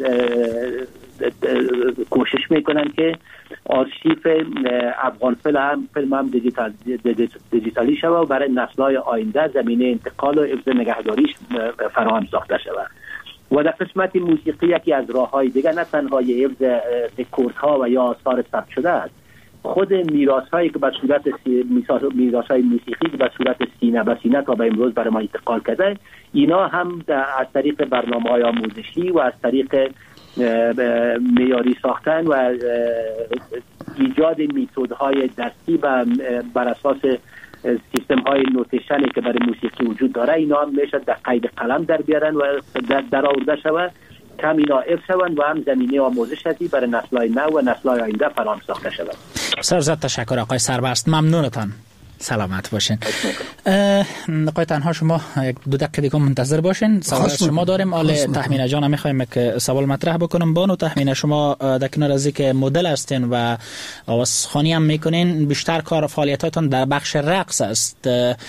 کوشش میکنن که آرشیف افغان فیلم فیلم هم دیجیتال دیجیتالی شود و برای نسل‌های آینده زمینه انتقال و حفظ نگهداریش فراهم ساخته شود. و در قسمت موسیقی یکی از راه‌های دیگر نه تنها حفظ رکوردها و یا آثار ثبت شده است، خود میراث‌هایی که به صورت میراث‌های موسیقی که به صورت سینه به سینه تا به امروز برای ما انتقال کرده، اینا هم از طریق برنامه‌های آموزشی و از طریق معیاری ساختن و ایجاد میتودهای درسی و بر اساس سیستم‌های نوتیشنی که برای موسیقی وجود داره، اینا هم میشه در قید قلم در بیارن و در, در آورده شود کم اینا حفظ شوند و هم زمینه آموزشی برای نسل‌های نو و نسل‌های آینده فراهم ساخته شود. بسیار زیاد تشکر آقای سرمست، ممنونتان. سلامت باشین. آقای تنها شما یک دو دقیقه دیگه منتظر باشین، سوال شما داریم. آل تحمینه جان هم میخوایم که سوال مطرح بکنم. بانو تحمینه، شما در کنار از اینکه مدل هستین و آوازخوانی هم میکنین، بیشتر کار فعالیتاتون در بخش رقص است.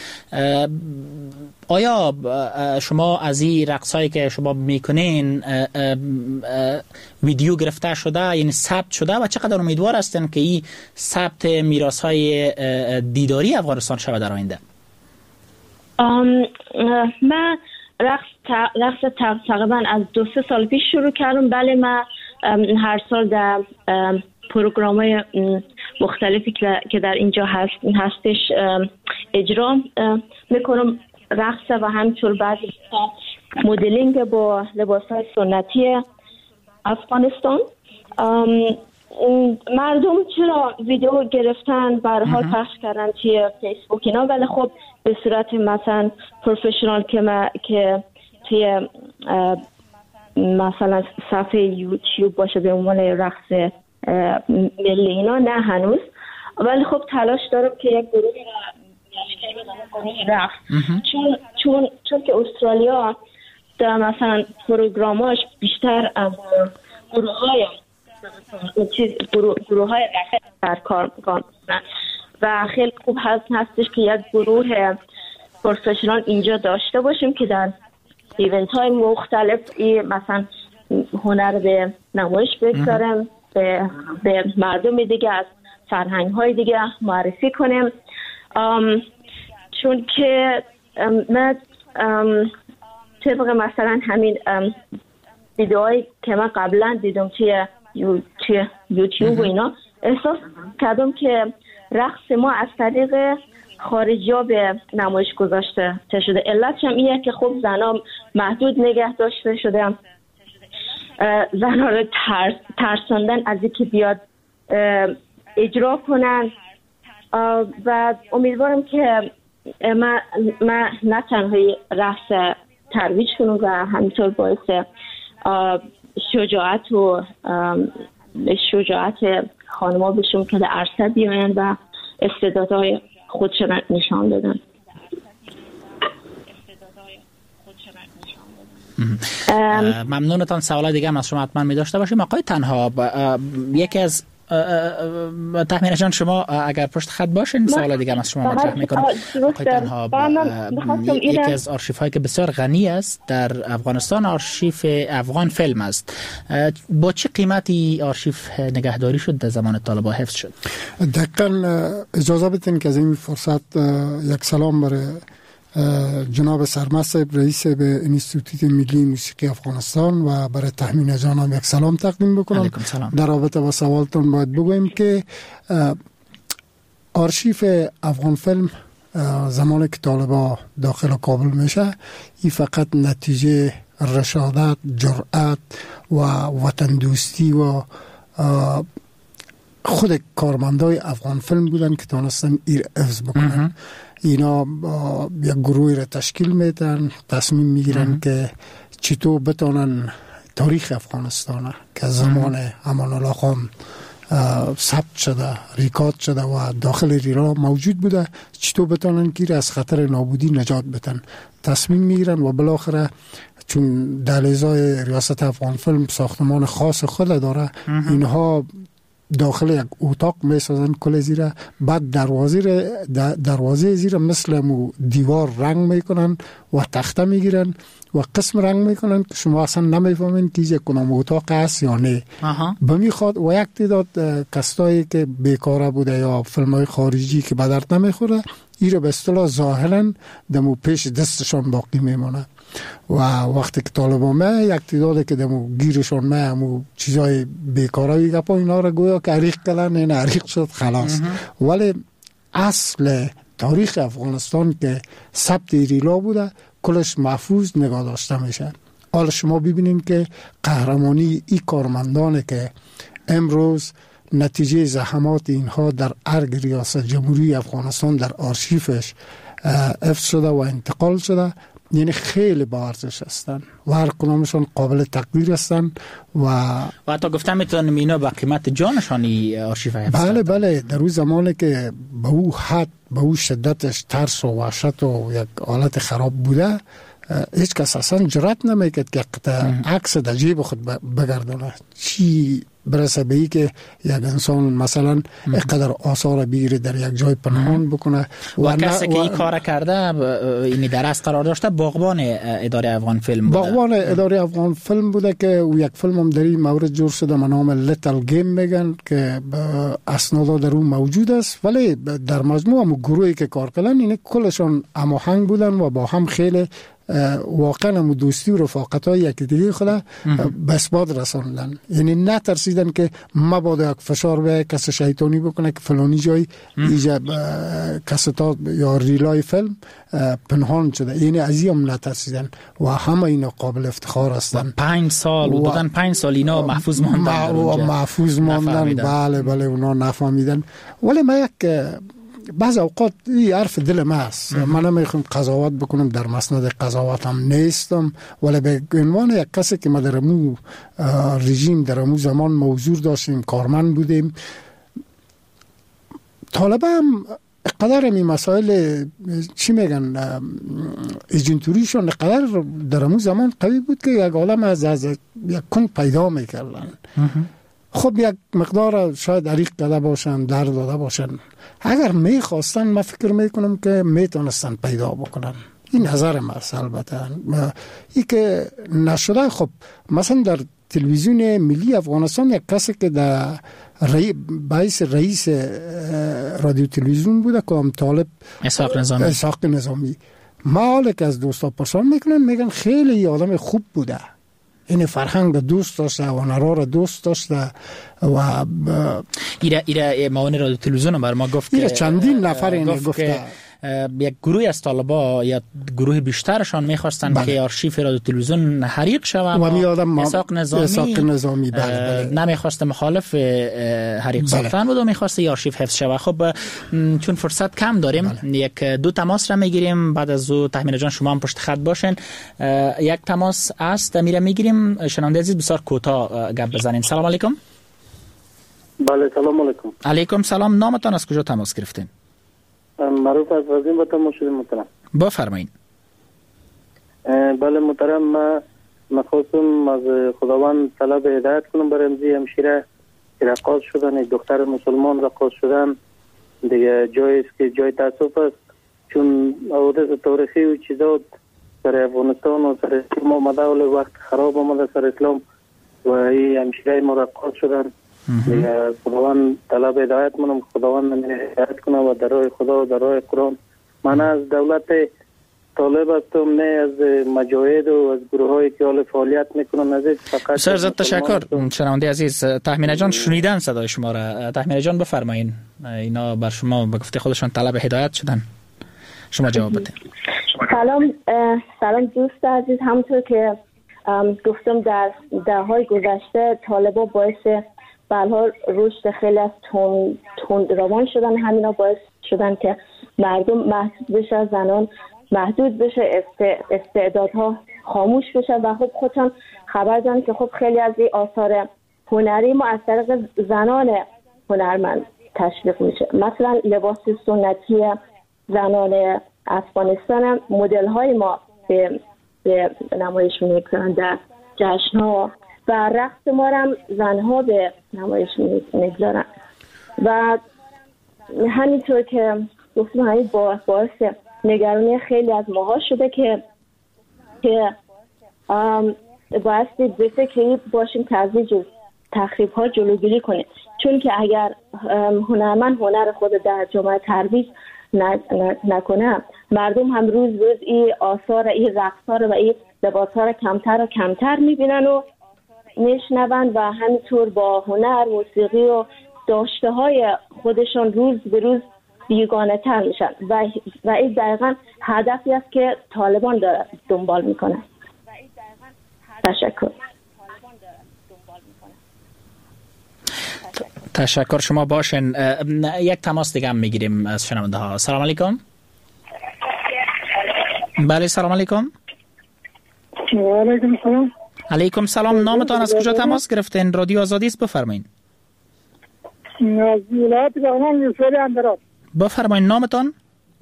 آیا شما از این رقصایی که شما میکنین ویدیو گرفته شده، یعنی ثبت شده، و چقدر امیدوار هستین که این ثبت میراث‌های دیداری افغانستان شود در آینده؟ من رقص رقص تقریبا از دو سه سال پیش شروع کردم. بله، من هر سال در پروگرام‌های مختلفی که در اینجا هست هستش اجرا میکنم، رقص و همینطور بعد مدلینگ با لباس‌های سنتی افغانستان. مردم چرا ویدیو گرفتن بر حال پخش کردن توی فیسبوک اینا، ولی خب به صورت مثلا پروفشنال که ما که توی مثلا صفحه یوتیوب باشه به عنوان رقص ملی اینا نه هنوز، ولی خب تلاش دارم که یک گروهی تشکیل بدم، گروهی رقص، چون چون چون که استرالیا در مثلا پروگراماش بیشتر از گروه های چیز گروه, گروه های رقص در کار میکنن و خیلی خوب هست هستش که یک گروه پروفشنال اینجا داشته باشیم که در ایونت های مختلف مثلا هنر به نمایش بگذارم، به, به مردم دیگه از فرهنگ های دیگه معرفی کنیم. چون که من طبق مثلا همین ویدیوهایی که من قبلا دیدم توی یوتیوب و اینا، احساس کردم که رقص ما از طریق خارجی ها به نمایش گذاشته شده. علتش هم اینه که خب زنها محدود نگه داشته شده، زنها رو ترس، ترساندن از اینکه بیاد اجرا کنن و امیدوارم که ما, ما نه تنها رقص ترویج کنم و همینطور باعث شجاعت و شجاعت خانم‌ها بشم که در عرصه بیاین و استعدادهای خودشون نشان بدن. ممنونتان. سوال دیگه هم از شما حتما می داشته باشیم. آقای تنها، یکی از تخمین جان شما اگر پشت خط باشین سوال دیگه هم از شما مطرح میکنم. آقای تنها، یکی از آرشیف هایی که بسیار غنی است در افغانستان آرشیف افغان فیلم است. با چه قیمتی آرشیف نگهداری شد در زمان طالبان حفظ شد؟ دقیقاً اجازه بدین که از این فرصت یک سلام برای جناب سرمست رئیس به انستیتوت ملی موسیقی افغانستان و برای تحمین جانم یک سلام تقدیم بکنم. در رابطه با سوالتون باید بگویم که آرشیف افغان فیلم زمانی که طالبا داخل کابل میشه، این فقط نتیجه رشادت، جرأت و وطن دوستی و خود کارمندای افغان فیلم بودن که تونستن ایر حفظ بکنن. اینا یک گروهی را تشکیل میدن، تصمیم میگیرن که چطور بتونن تاریخ افغانستان که زمان امان الله خان ثبت شده، ریکارد شده و داخل ریرا موجود بوده، چطور بتونن که از خطر نابودی نجات بدن. تصمیم میگیرن و بالاخره چون دهلیزهای ریاست افغان فیلم ساختمان خاص خود داره، اینها داخل یک اتاق میسازن کل زیره، بعد دروازه دروازه زیره مثل مو دیوار رنگ میکنن و تخته میگیرن و قسم رنگ میکنن که شما اصلا نمیفهمین که یک کنم اتاق است یا نه. بمیخواد و یک تعداد کسایی که بیکاره بوده یا فیلم‌های خارجی که به درد نمیخوره، ایره به اصطلاح ظاهرا دمو پیش دستشان باقی میمونه و وقتی که طالبان ما یک تعدادی که دمو گیرشون ما همو چیزای بیکارایی گپا اینا را گویا که عریق کلن، این عریق شد خلاص. ولی اصل تاریخ افغانستان که ثبت ریلا بوده کلش محفوظ نگاه داشته میشه. حالا شما ببینین که قهرمانی ای کارمندانه که امروز نتیجه زحمات اینها در ارگ ریاست جمهوری افغانستان در آرشیفش حفظ شده و انتقال شده، یعنی خیلی با ارزش هستن و هر کدامشون قابل تقدیر هستن و و حتی گفتم میتونم اینا با قیمت جانشانی آرشیف حفظ بله هستن. بله در اون زمانی که به او حد به او شدتش ترس و وحشت و یک حالت خراب بوده، هیچ کس اصلا جرأت نمیکرد که عکس در جیب خود بگردونه. چی برسه به ای که یک انسان مثلا اقدر آثار بگیره در یک جای پنهان بکنه و, و کسی که این کار کرده اینی در از قرار داشته باغبان اداره افغان فیلم بوده. باغبان اداره افغان فیلم بوده که یک فیلم هم در این مورد جور شده به نام لیتل گیم میگن که اسنادا در اون موجود است، ولی در مجموع هم گروهی که کار کردن اینه کلشون هماهنگ بودن و با هم خیلی واقعا هم دوستی و رفاقت های یکی دیگه خود به اثبات رساندن. یعنی نترسید ترسیدن که مبادا یک فشار به کس شیطانی بکنه که فلانی جای ایجا کستا یا ریلای فیلم پنهان شده. یعنی از این نترسیدن و همه اینا قابل افتخار هستن. پنج سال و بودن پنج سال اینا محفوظ ماندن و محفوظ ماندن. بله بله اونا نفهمیدن. ولی من یک بعض اوقات این حرف دل ما است. من نمیخوام قضاوت بکنم، در مسند قضاوت هم نیستم، ولی به عنوان یک کسی که ما در امو رژیم در امو زمان موضوع داشتیم، کارمند بودیم، طالبه هم قدر این مسائل چی میگن ایجنتوریشون قدر در امو زمان قوی بود که یک عالم از, از یک کند پیدا میکردن. خب یک مقدار شاید عریق داده باشن، در داده باشن. اگر میخواستن من فکر میکنم که میتونستن پیدا بکنن. این نظر من است. البته ای که نشده، خب مثلا در تلویزیون ملی افغانستان یک کسی که در رئی... باعث رئیس رادیو تلویزیون بوده کام طالب اسحاق نظامی اسحاق نظامی ما حالا که از دوستا پرسان میکنن میگن خیلی آدم خوب بوده، این فرهنگ دوست داشته و هنرها را دوست داشته و ایره ایره معاون رادیو تلویزیون بر ما گفت که چندین نفر اینه گفته یک گروه از طالبا یا گروه بیشترشان میخواستن بله. که آرشیف رادیو تلویزیون حریق شود و میادم اسحاق نظامی, اسحاق نظامی بله بله. نمیخواست مخالف حریق ساختن بود و میخواست آرشیف حفظ شود. خب چون فرصت کم داریم بله. یک دو تماس را میگیریم، بعد از او تحمیل جان شما هم پشت خط باشین. یک تماس است میره میگیریم. شنونده عزیز بسیار کوتاه گپ بزنین. سلام علیکم. بله سلام علیکم. علیکم سلام. نامتان از کجا تماس گرفتین؟ معروف از وزین با تماس شدیم محترم. بفرمایید. بله محترم، من میخواستم از خداوند طلب هدایت کنم برای امزی همشیره که رقاص شدن، دختر مسلمان رقاص شدن دیگه جایی است که جای تاسف است، چون حوادث تاریخی و چیزا در افغانستان و سر اسلام آمده ولی وقت خراب آمده سر اسلام و این همشیره ما رقاص شدن. دیگه خداوند طلب هدایت منم، خداوند من هدایت کنه و در راه خدا و در راه قرآن. من از دولت طالب هستم، نه از مجاهد و از گروه هایی که حال فعالیت میکنن. از فقط سر زد تشکر. شنونده عزیز تحمینه جان شنیدن صدای شما را. تحمینه جان بفرمایین. اینا بر شما به گفته خودشان طلب هدایت شدن، شما جواب بدین. سلام سلام دوست عزیز، همونطور که گفتم در دههای گذشته طالبا باعث برحال رشد خیلی از تند تند روان شدن، همینا باعث شدن که مردم محدود بشه، زنان محدود بشه، استعدادها خاموش بشه و خب خودشان خبر دارن که خب خیلی از این آثار هنری ما از طریق زنان هنرمند تشویق میشه. مثلا لباس سنتی زنان افغانستان مدل های ما به, به نمایش میگذارن در جشن ها و رقص ما هم زنها به نمایش میگذارن و همینطور که گفتم همین باعث نگرانی خیلی از ماها شده که که باعث بسه که باشیم که از این تخریب ها جلوگیری کنیم، چون که اگر هنرمند هنر خود در جامعه ترویج نکنه مردم هم روز روز این آثار این رقص‌ها و این لباس‌ها را کمتر و کمتر میبینن و میشنون و همینطور با هنر موسیقی و داشته های خودشان روز به روز بیگانه تر میشن و, و این دقیقا هدفی است که طالبان داره دنبال میکنه. تشکر. تشکر شما باشین. یک تماس دیگه هم میگیریم از شنونده ها. سلام علیکم. بله سلام علیکم. علیکم سلام. علیکم سلام. نامتان از کجا تماس گرفتین؟ رادیو آزادی است، بفرمایید. از ولایت بغلان یوسفی اندراب. بفرمایید نامتان؟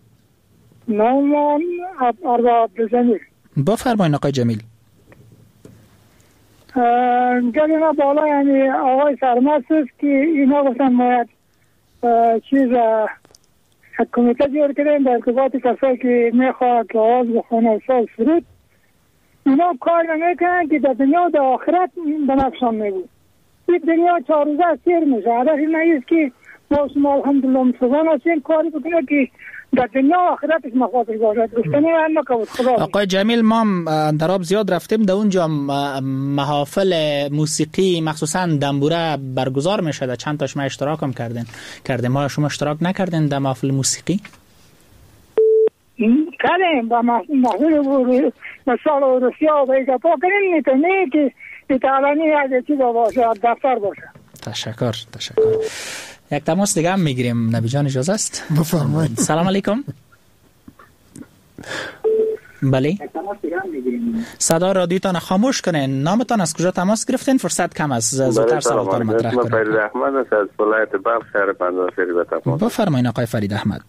نام ارباب جمیل. بفرمایید آقای جمیل. گلینا بالا یعنی آقای سرمست است که اینا گفتن باید چیز کمیته جور کردن در ارتباط کسایی که میخواد که آواز بخونه و ساز سرود، اینا کار نمیکنن که در دنیا و در آخرت به نفسان میبود. این دنیا چهار روزه سیر میشه. هدف این نیست که ما شما الحمدلله مسلمان هستیم، کاری بکنه که در دنیا و آخرتش مفاصل باشد. گفتنی هم نکود خدا. آقای جمیل، ما در آب زیاد رفتیم، در اونجا محافل موسیقی مخصوصا دنبوره برگزار میشه، در چند تاش ما اشتراک هم کردین کردیم. ما شما اشتراک نکردین در محافل موسیقی؟ کردیم با محافل مثال روسیا و ایگا پا کنیم، میتونی که ایتالانی از چیز باشه، دفتر باشه. تشکر تشکر. یک تماس دیگه هم میگیریم. نبی جان اجازه است؟ بفرمایید. سلام علیکم. بله، صدا رادیوتان خاموش کنین. نامتان از کجا تماس گرفتین؟ فرصت کم است، زودتر سوالتان مطرح کنین. فرید احمد است از ولایت بلخ، شهر پنجشیر به تماس. بفرمایید آقای فرید احمد.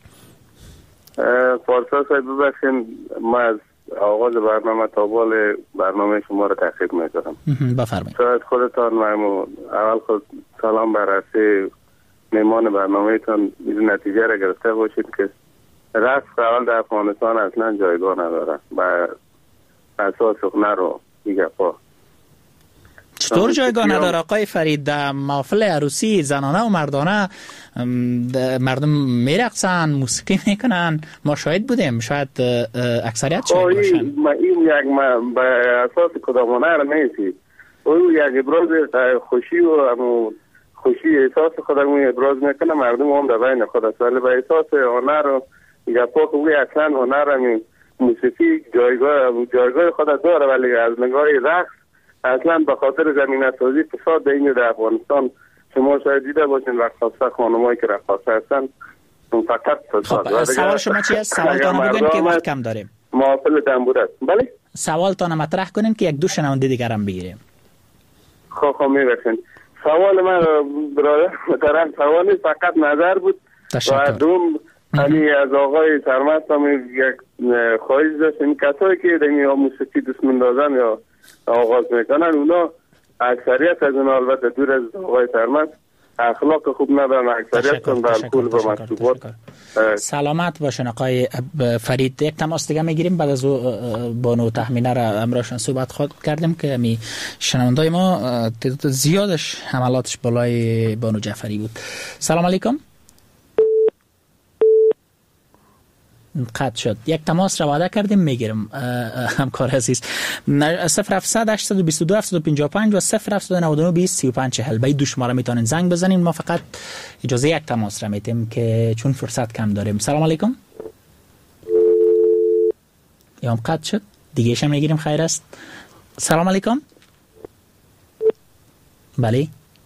پارسا صاحب ببخشید، ما از آغاز برنامه تا بال برنامه شما را تحقیق میکنم. بفرمایید. شاید خودتان ممنون. اول خود سلام بررسی میمان برنامه تان نتیجه را گرفته باشید که رقص اول در افغانستان اصلا جایگاه نداره و اساس هنر رو دیگه پا. چطور جایگاه نداره آقای فرید؟ در محافل عروسی زنانه و مردانه مردم میرقصن، موسیقی میکنن، ما شاهد بودیم، شاید اکثریت شاهد باشن. این یک به اساس کدام هنر نیستی، او یک ابراز خوشی و خوشی احساس خودمون ابراز میکنه، مردم هم در بین خود است، ولی به احساس هنر و گپا که اوی اصلا هنر همین موسیقی جایگاه جایگاه خود داره، ولی از نگاه رقص اصلا به خاطر زمینه سازی فساد در این در افغانستان شما شاید دیده باشین رقصا خانمایی که رقصا هستن فقط فساد. خب سوال شما چی است؟ سوالتان بگوین که وقت کم داریم. محافل دنبوره. بله، سوالتان مطرح کنین که یک دو شنونده دیگر هم بگیریم. خب خب میرسین. سوال من برادر محترم سوال فقط نظر بود. تشکر. و دوم علی از آقای سرمست هم یک خواهش داشت، این کسایی که دمی موسیقی دست مندازن یا آغاز میکنن اونا اکثریت از اونا البته دور از آقای سرمست اخلاق خوب ندارن، اکثریت هم به الکل و مشروبات. سلامت باشن آقای فرید. یک تماس دیگه میگیریم، بعد از او بانو تحمینه را امراشان صحبت خود کردیم که می شنوندای ما تعداد زیادش حملاتش بالای بانو جعفری بود. سلام علیکم. قطع شد. یک تماس را وعده کردیم میگیرم همکار عزیز. صفر هفتصد هشتصد و بیست و دو هفتصد و پنجاه و پنج و صفر هفتصد و نود و نه بیست سی و پنج چهل. به این دو شماره میتونین زنگ بزنین. ما فقط اجازه یک تماس را میتیم که چون فرصت کم داریم. سلام علیکم. یا هم قطع شد. دیگه ایش هم میگیریم، خیر است. سلام علیکم. بله.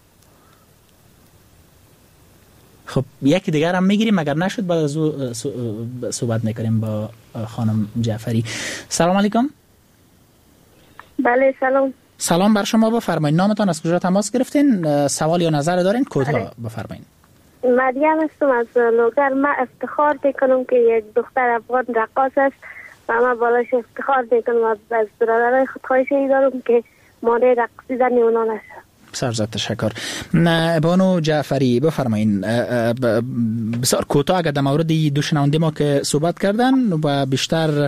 خب یکی دیگر هم میگیریم، اگر نشد بعد از او صحبت میکنیم با خانم جعفری. سلام علیکم. بله سلام. سلام بر شما، بفرمایید. نامتان از کجا تماس گرفتین؟ سوال یا نظر دارین؟ کوتاه بفرمایید. مریم هستم از لوگر. من افتخار میکنم که یک دختر افغان رقاص است و من بالاش افتخار میکنم. از برادرای خود خواهشی دارم که مانع رقصیدن اونا نشه. سرزد تشکر. بانو جعفری بفرمایین. بسیار کوتاه اگر در مورد دو شنونده ما که صحبت کردن و بیشتر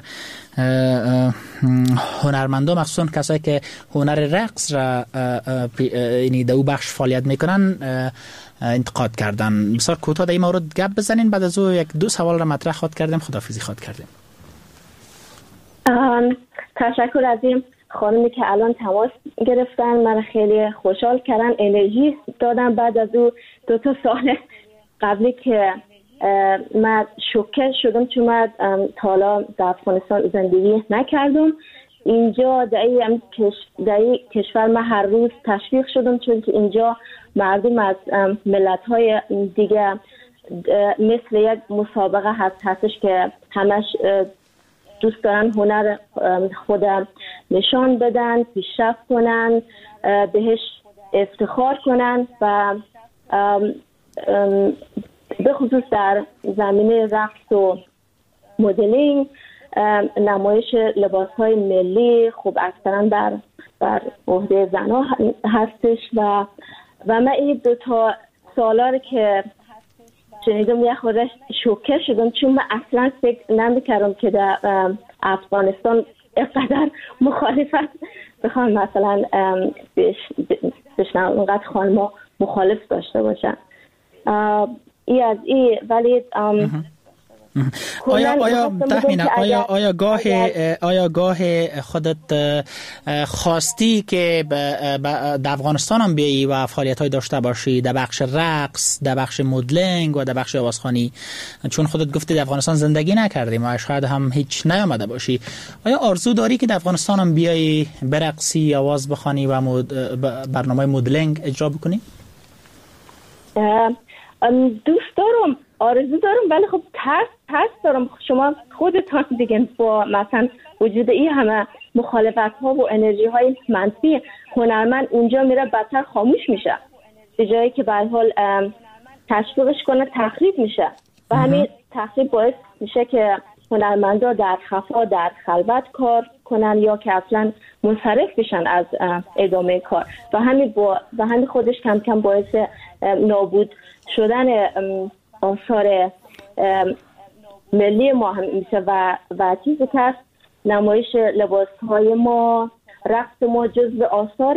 هنرمندان مخصوصا کسایی که هنر رقص را یعنی در او بخش فعالیت میکنن انتقاد کردن، بسیار کوتاه در این مورد گپ بزنین، بعد از او یک دو سوال را مطرح خواهد کردیم، خداحافظی خواهد کردیم. تشکر از این خانمی که الان تماس گرفتن، من خیلی خوشحال کردن، انرژی دادن. بعد از او دو تا سال قبلی که من شوکه شدم چون من تا حالا در افغانستان زندگی نکردم، اینجا در این کشور من هر روز تشویق شدم چون که اینجا مردم از ملت‌های دیگه مثل یک مسابقه هست هستش که همش دوست دارن هنر خودم نشان بدن، پیشرفت کنن، بهش افتخار کنن و به خصوص در زمینه رقص و مدلینگ نمایش لباس‌های ملی خوب اکثرا در بر عهده زنها هستش و و من این دو تا سالار که شنیدم یه خودش شوکه شدم چون من اصلا فکر نمی‌کردم که در افغانستان اینقدر مخالفت بخوان مثلا بشنم اونقدر خانما مخالف داشته باشن. ای از ای ولی آیا آیا تحمینه آیا آیا گاه آیا گاه خودت خواستی که در افغانستان هم بیایی و فعالیت‌های داشته باشی در بخش رقص، در بخش مدلینگ و در بخش آوازخوانی؟ چون خودت گفتی در افغانستان زندگی نکردیم و شاید هم هیچ نیامده باشی. آیا آرزو داری که در افغانستان هم بیایی برقصی، آواز بخوانی و برنامه مدلینگ اجرا بکنی؟ دوست دارم، آرزو دارم، ولی خب ترس ترس دارم. شما خودتان دیگه با مثلا وجود این همه مخالفت ها و انرژی های منفی، هنرمند اونجا میره بدتر خاموش میشه، به جایی که به هر حال تشویقش کنه تخریب میشه و همین تخریب باعث میشه که هنرمندا در خفا در خلوت کار کنن یا که اصلا منصرف بشن از ادامه کار و همین با و همین خودش کم کم باعث نابود شدن آثار ملی ما هم میشه و و چیزی که نمایش لباس های ما، رقص ما جزو آثار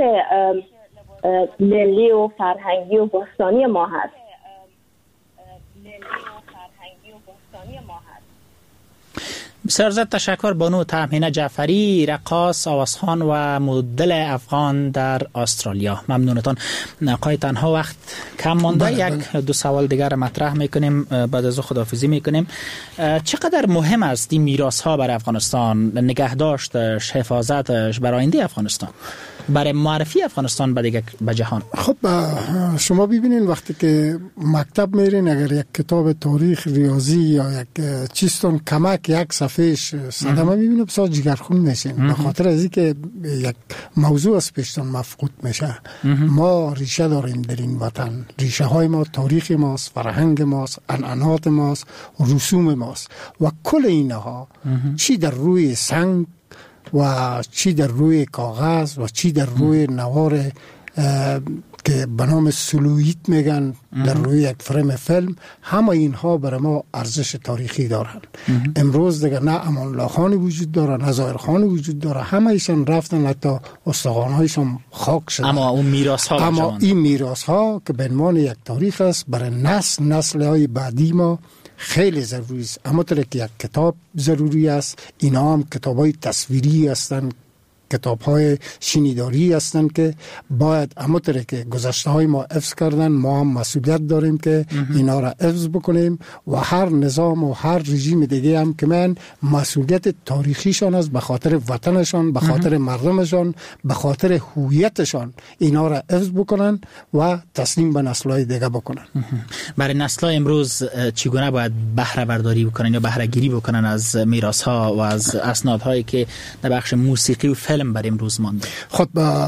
ملی و فرهنگی و باستانی ما هست. ملی و فرهنگی و باستانی ما هست. بسیار زیاد تشکر بانو تحمینه جعفری، رقاص، آوازخوان و مدل افغان در استرالیا. ممنونتان. نقای تنها وقت کم مانده، بله یک بله. دو سوال دیگر مطرح میکنیم بعد از خداحافظی میکنیم. چقدر مهم است این میراث ها برای افغانستان، نگهداشتش، حفاظتش برای آینده افغانستان، برای معرفی افغانستان به دیگه به جهان؟ خب شما ببینین وقتی که مکتب میرین، اگر یک کتاب تاریخ، ریاضی یا یک چیزتون کمک یک صفحهش صدمه میبینه بسیار جگرخون میشین، به خاطر از اینکه یک موضوع از پیشتون مفقود میشه. ما ریشه داریم در این وطن، ریشه های ما تاریخ ماست، فرهنگ ماست، عنعنات ماست، رسوم ماست و کل اینها چی در روی سنگ و چی در روی کاغذ و چی در روی نوار که به نام سلویت میگن در روی یک فریم فیلم، همه اینها برای ما ارزش تاریخی دارن. امروز دیگه نه امان الله خانی وجود داره، نه ظاهر خانی وجود داره، همه ایشان رفتن، حتی استخوان هایشان خاک شدن. اما اون میراث ها اما این میراث ها که به عنوان یک تاریخ است برای نسل نسل های بعدی ما خیلی ضروری است. اما طور که یک کتاب ضروری است، اینا هم کتاب های تصویری هستند، کتاب های شنیداری هستند که باید اما طور که گذشته های ما حفظ کردن، ما هم مسئولیت داریم که اینا را حفظ بکنیم و هر نظام و هر رژیم دیگه هم که من مسئولیت تاریخیشان است، به خاطر وطنشان، به خاطر مردمشان، به خاطر هویتشان اینا را حفظ بکنن و تسلیم به نسل‌های دیگه بکنن. برای نسل‌های امروز چگونه باید بهره برداری بکنن یا بهره گیری بکنن از میراث‌ها و از اسنادهایی که در بخش موسیقی و فیلم بر امروز مانده؟ خب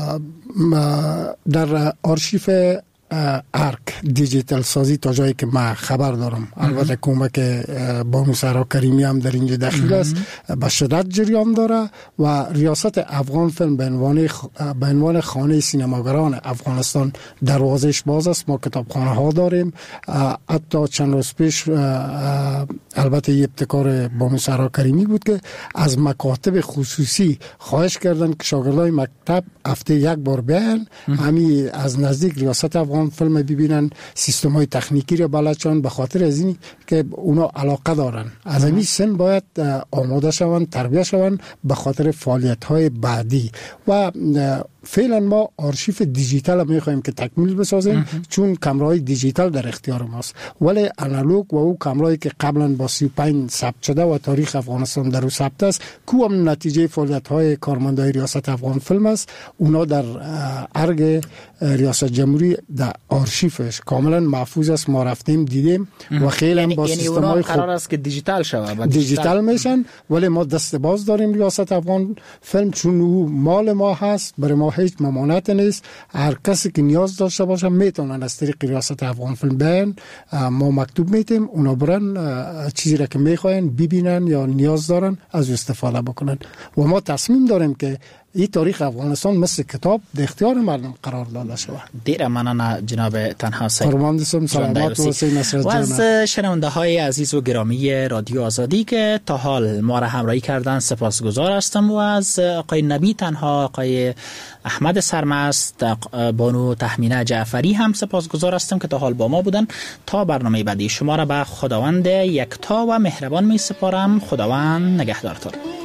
در آرشیف ارک دیجیتال سازی تا جایی که من خبر دارم، البته کمک بانو سهرا کریمی هم در اینجا داخل است، به شدت جریان داره و ریاست افغان فیلم به عنوان به عنوان خانه سینماگران افغانستان دروازش باز است. ما کتابخانه ها داریم. حتی چند روز پیش البته یه ابتکار بانو سهرا کریمی بود که از مکاتب خصوصی خواهش کردن که شاگردای مکتب هفته یک بار بیان، همین از نزدیک ریاست افغان فیلم ببینن، سیستم های تکنیکی را بلدشان، به خاطر از این که اونا علاقه دارن. از همین سن باید آماده شوند، تربیت شوند به خاطر فعالیت های بعدی. و فعلا ما آرشیف دیجیتال هم میخوایم که تکمیل بسازیم، چون کامرای دیجیتال در اختیار ماست، ولی آنالوگ و او کامرایی که قبلا با سی و پنج ثبت شده و تاریخ افغانستان در او ثبت است، کو هم نتیجه فعالیت های کارمندای ریاست افغان فیلم است. اونا در ارگ ریاست جمهوری در آرشیفش کاملا محفوظ است، ما رفتیم دیدیم و خیلی هم با یعنی سیستم های قرار است که دیجیتال شود، دیجیتال میشن، ولی ما دست باز داریم ریاست افغان فیلم، چون او مال ما هست، برای ما هیچ ممانعت نیست. هر کسی که نیاز داشته باشه میتونن از طریق ریاست افغان فیلم بیان، ما مکتوب میتیم، اونا برن چیزی را که میخواین ببینن یا نیاز دارن از استفاده بکنن و ما تصمیم داریم که این تاریخ افغانستان مثل کتاب در اختیار مردم قرار داده شود. دیر منان جناب تنها سید. قربان سلامات و حسین نصرت جان. و از شنونده های عزیز و گرامی رادیو آزادی که تا حال ما را همراهی کردن سپاسگزار هستم و از آقای نبی تنها، آقای احمد سرمست، بانو تحمینه جعفری هم سپاسگزار هستم که تا حال با ما بودن. تا برنامه بعدی شما را به خداوند یکتا و مهربان می سپارم. خداوند نگهدارتان.